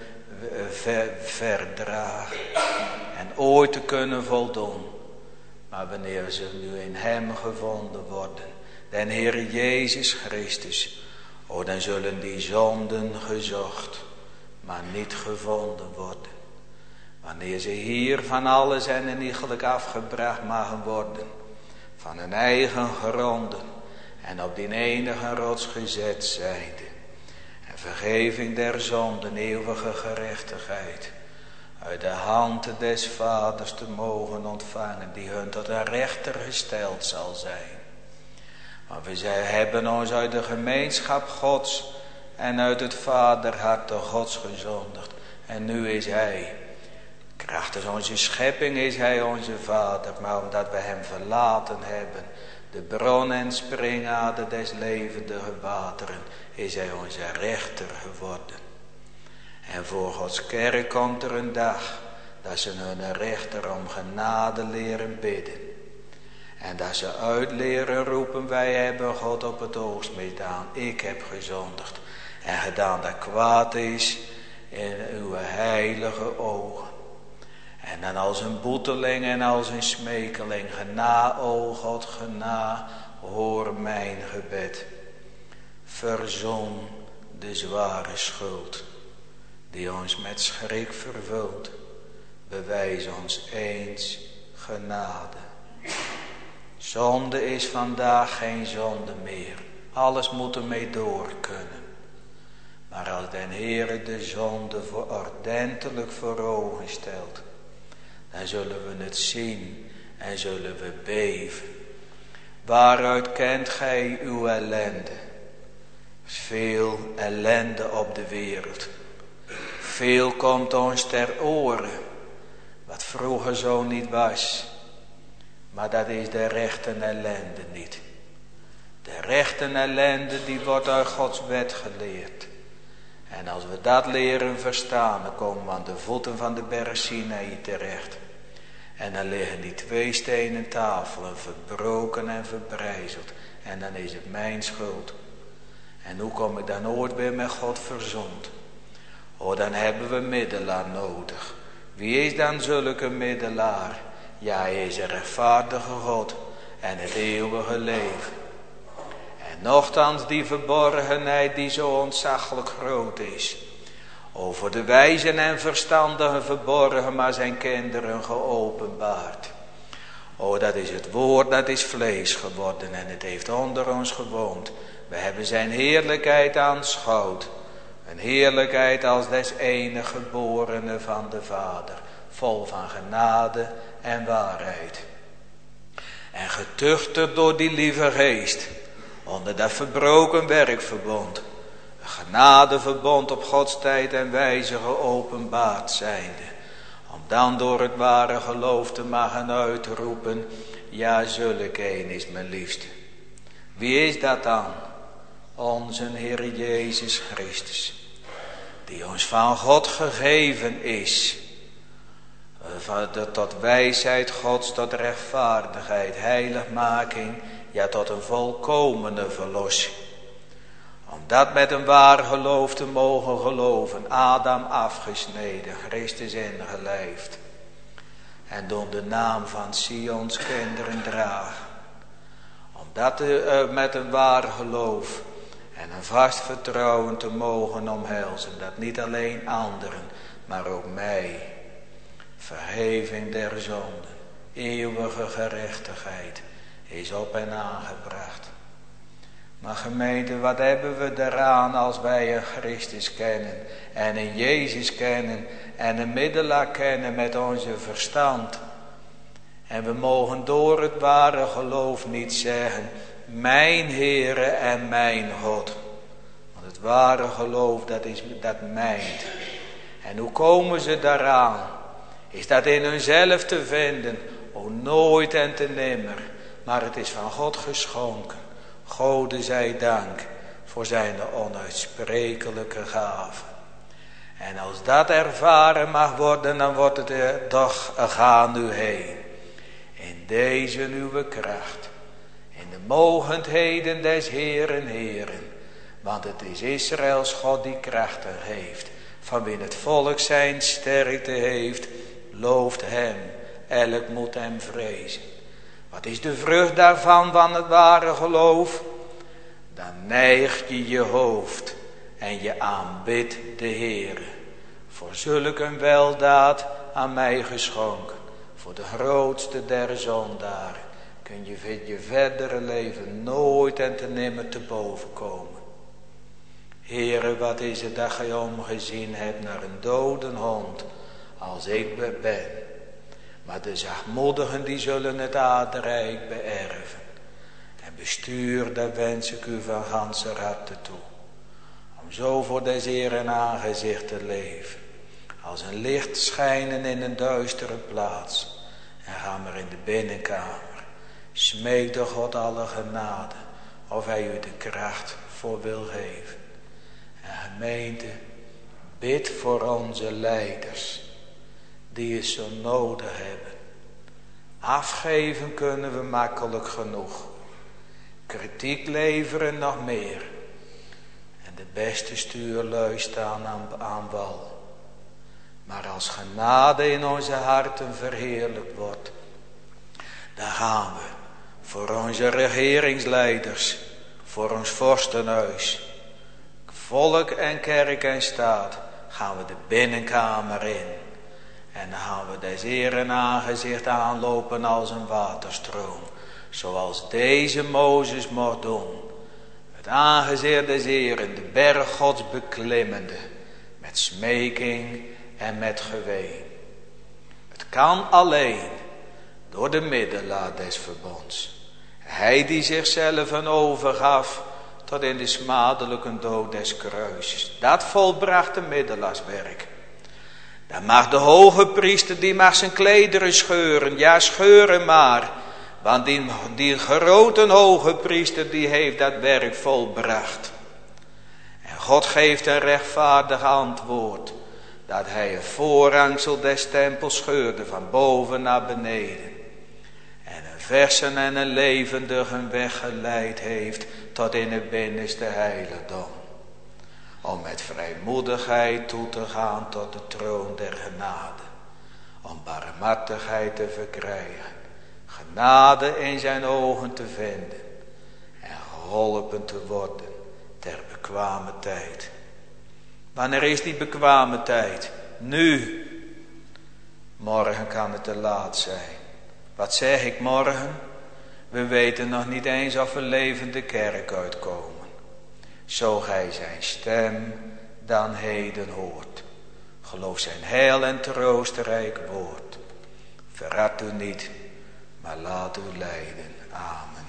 verdragen en ooit te kunnen voldoen. Maar wanneer ze nu in hem gevonden worden, den Heer Jezus Christus, o, dan zullen die zonden gezocht, maar niet gevonden worden. Wanneer ze hier van alles en eniegelijk afgebracht mogen worden, van hun eigen gronden en op die enige rots gezet zijnde. En vergeving der zonden, eeuwige gerechtigheid, uit de hand des Vaders te mogen ontvangen, die hun tot een rechter gesteld zal zijn. Want we hebben ons uit de gemeenschap Gods en uit het vaderharte Gods gezondigd. En nu is hij, krachtens onze schepping is hij onze vader, maar omdat we hem verlaten hebben, de bron en springader des levendige wateren, is hij onze rechter geworden. En voor Gods kerk komt er een dag dat ze hun rechter om genade leren bidden. En dat ze uit leren roepen, wij hebben God op het oogst misdaan. Ik heb gezondigd en gedaan dat kwaad is in uw heilige ogen. En dan als een boeteling en als een smekeling, gena, o God, gena, hoor mijn gebed. Verzoen de zware schuld die ons met schrik vervult. Bewijs ons eens genade. Zonde is vandaag geen zonde meer. Alles moet ermee door kunnen. Maar als den Heere de zonde ordentelijk voor ogen stelt, dan zullen we het zien en zullen we beven. Waaruit kent gij uw ellende? Er is veel ellende op de wereld. Veel komt ons ter oren, wat vroeger zo niet was. Maar dat is de rechte ellende niet. De rechte ellende die wordt uit Gods wet geleerd. En als we dat leren verstaan, dan komen we aan de voeten van de berg Sinaï terecht. En dan liggen die 2 stenen tafelen verbroken en verbrijzeld. En dan is het mijn schuld. En hoe kom ik dan ooit weer met God verzoend? Oh, dan hebben we middelaar nodig. Wie is dan zulke middelaar? Ja, hij is een rechtvaardige God en het eeuwige leven. En nochtans die verborgenheid die zo ontzaglijk groot is. Over de wijzen en verstandigen verborgen, maar zijn kinderen geopenbaard. O, dat is het woord, dat is vlees geworden en het heeft onder ons gewoond. We hebben zijn heerlijkheid aanschouwd. Een heerlijkheid als des enige geborene van de Vader. Vol van genade en waarheid. En getuchterd door die lieve geest. Onder dat verbroken werkverbond. Een genadeverbond op Gods tijd en wijze geopenbaard zijnde. Om dan door het ware geloof te mogen uitroepen. Ja, zulk een is mijn liefste. Wie is dat dan? Onze Heer Jezus Christus. Die ons van God gegeven is. Tot wijsheid Gods, tot rechtvaardigheid, heiligmaking. Ja, tot een volkomene verlossing. Om dat met een waar geloof te mogen geloven. Adam afgesneden, Christus ingelijfd. En door de naam van Sions kinderen dragen. Om dat met een waar geloof en een vast vertrouwen te mogen omhelzen. Dat niet alleen anderen, maar ook mij. Vergeving der zonden, eeuwige gerechtigheid is op en aangebracht. Maar gemeente, wat hebben we eraan als wij een Christus kennen en een Jezus kennen en een middelaar kennen met onze verstand. En we mogen door het ware geloof niet zeggen, mijn Heere en mijn God. Want het ware geloof, dat mijnt. En hoe komen ze daaraan? Is dat in hunzelf te vinden? O, nooit en te nimmer. Maar het is van God geschonken. Gode zij dank voor zijn onuitsprekelijke gaven. En als dat ervaren mag worden, dan wordt het toch ga nu heen. In deze nieuwe kracht. In de mogendheden des Heeren Heren. Want het is Israëls God die krachten heeft. Van wie het volk zijn sterkte heeft. Looft hem. Elk moet hem vrezen. Wat is de vrucht daarvan van het ware geloof? Dan neigt je je hoofd en je aanbidt de Heere. Voor zulk een weldaad aan mij geschonken. Voor de grootste der zondaren kun je verdere leven nooit en te nimmer te boven komen. Heere, wat is het dat gij omgezien hebt naar een dode hond als ik ben. Maar de zachtmoedigen die zullen het aardrijk beërven. En bestuur, daar wens ik u van ganse harte toe. Om zo voor des Heeren aangezicht te leven. Als een licht schijnen in een duistere plaats. En ga maar in de binnenkamer. Smeek de God alle genade. Of hij u de kracht voor wil geven. En gemeente, bid voor onze leiders. Die het zo nodig hebben. Afgeven kunnen we makkelijk genoeg. Kritiek leveren nog meer. En de beste stuurlui staan aan wal. Maar als genade in onze harten verheerlijkt wordt. Dan gaan we voor onze regeringsleiders. Voor ons vorstenhuis. Volk en kerk en staat. Gaan we de binnenkamer in. En dan gaan we des Heeren aangezicht aanlopen als een waterstroom. Zoals deze Mozes mocht doen. Het aangezicht des Heeren, de berg Gods beklimmende. Met smeking en met geween. Het kan alleen door de middelaar des verbonds. Hij die zichzelf overgaf tot in de smadelijke dood des kruises. Dat volbracht de middelaarswerk. Dan mag de hoge priester, die mag zijn klederen scheuren. Ja, scheuren maar. Want die grote hoge priester, die heeft dat werk volbracht. En God geeft een rechtvaardig antwoord. Dat hij een voorhangsel des tempels scheurde van boven naar beneden. En een versen en een levendige weg geleid heeft tot in het binnenste heiligdom. Om met vrijmoedigheid toe te gaan tot de troon der genade. Om barmhartigheid te verkrijgen. Genade in zijn ogen te vinden. En geholpen te worden ter bekwame tijd. Wanneer is die bekwame tijd? Nu. Morgen kan het te laat zijn. Wat zeg ik morgen? We weten nog niet eens of we levend de kerk uitkomen. Zo gij zijn stem dan heden hoort. Geloof zijn heil en troostrijk woord. Verrat u niet, maar laat u leiden. Amen.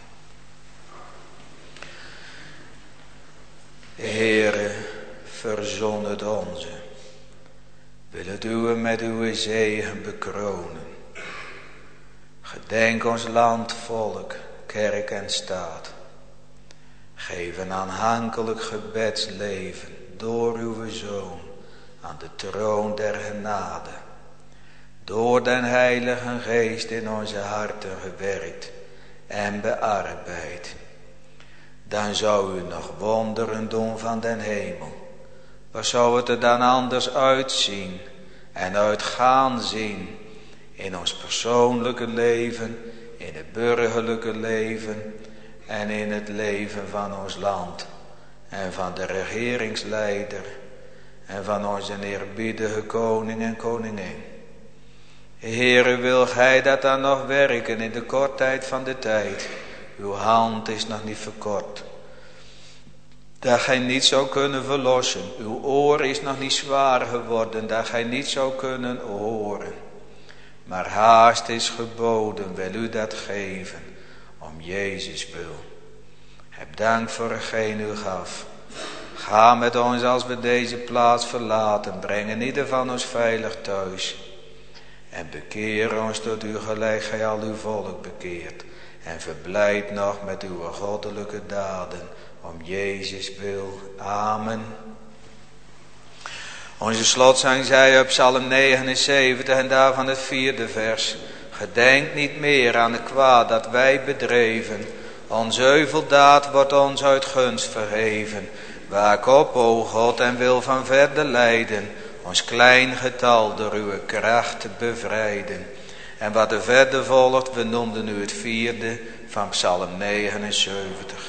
Heere, verzon het onze. Wil het uwe met uw zegen bekronen. Gedenk ons land, volk, kerk en staat. Geef een aanhankelijk gebedsleven door uw Zoon aan de troon der genade. Door den Heilige Geest in onze harten gewerkt en bearbeid. Dan zou u nog wonderen doen van den hemel. Waar zou het er dan anders uitzien en uit gaan zien in ons persoonlijke leven, in het burgerlijke leven en in het leven van ons land en van de regeringsleider en van onze eerbiedige koning en koningin. Heere, wil gij dat dan nog werken in de kortheid van de tijd? Uw hand is nog niet verkort. Dat gij niet zou kunnen verlossen. Uw oor is nog niet zwaar geworden, dat gij niet zou kunnen horen. Maar haast is geboden, wil u dat geven, om Jezus wil. Heb dank voor hetgeen u gaf. Ga met ons als we deze plaats verlaten, breng ieder van ons veilig thuis. En bekeer ons tot u gelijk gij al uw volk bekeert. En verblijd nog met uw goddelijke daden, om Jezus wil. Amen. Onze slotzang zei op Psalm 79 en daarvan het 4e vers. Gedenk niet meer aan het kwaad dat wij bedreven. Onze euveldaad wordt ons uit gunst verheven. Waak op, o God, en wil van verder leiden. Ons klein getal door uw kracht te bevrijden. En wat er verder volgt, we noemden nu het 4e van Psalm 79.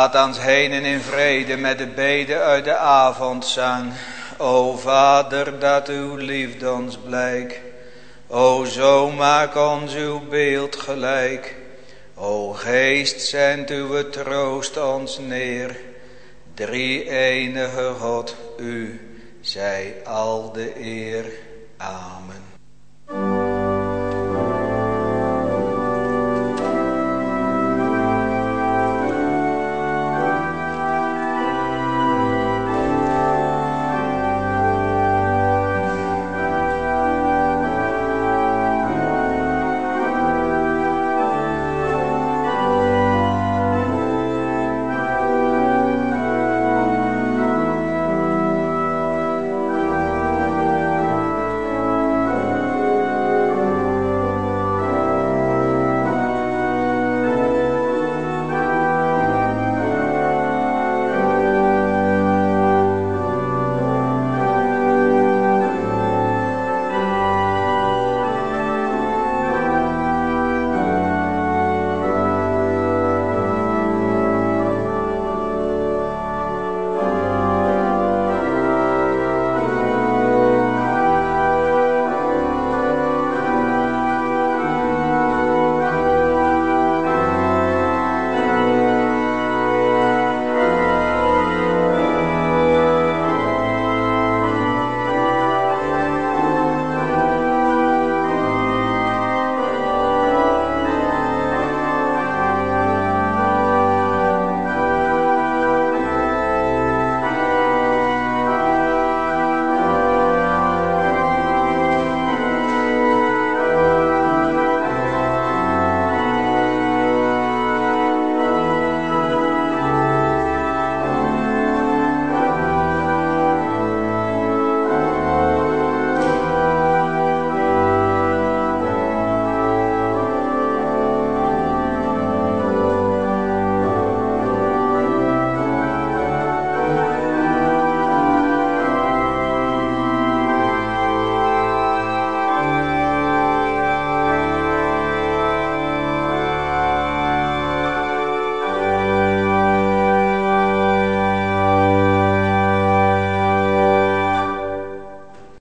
Gaat ans heen en in vrede met de beden uit de avondzang. O Vader, dat uw liefde ons blijk. O zo maak ons uw beeld gelijk. O Geest, zend uw troost ons neer. Drie-enige God, u zij al de eer. Amen.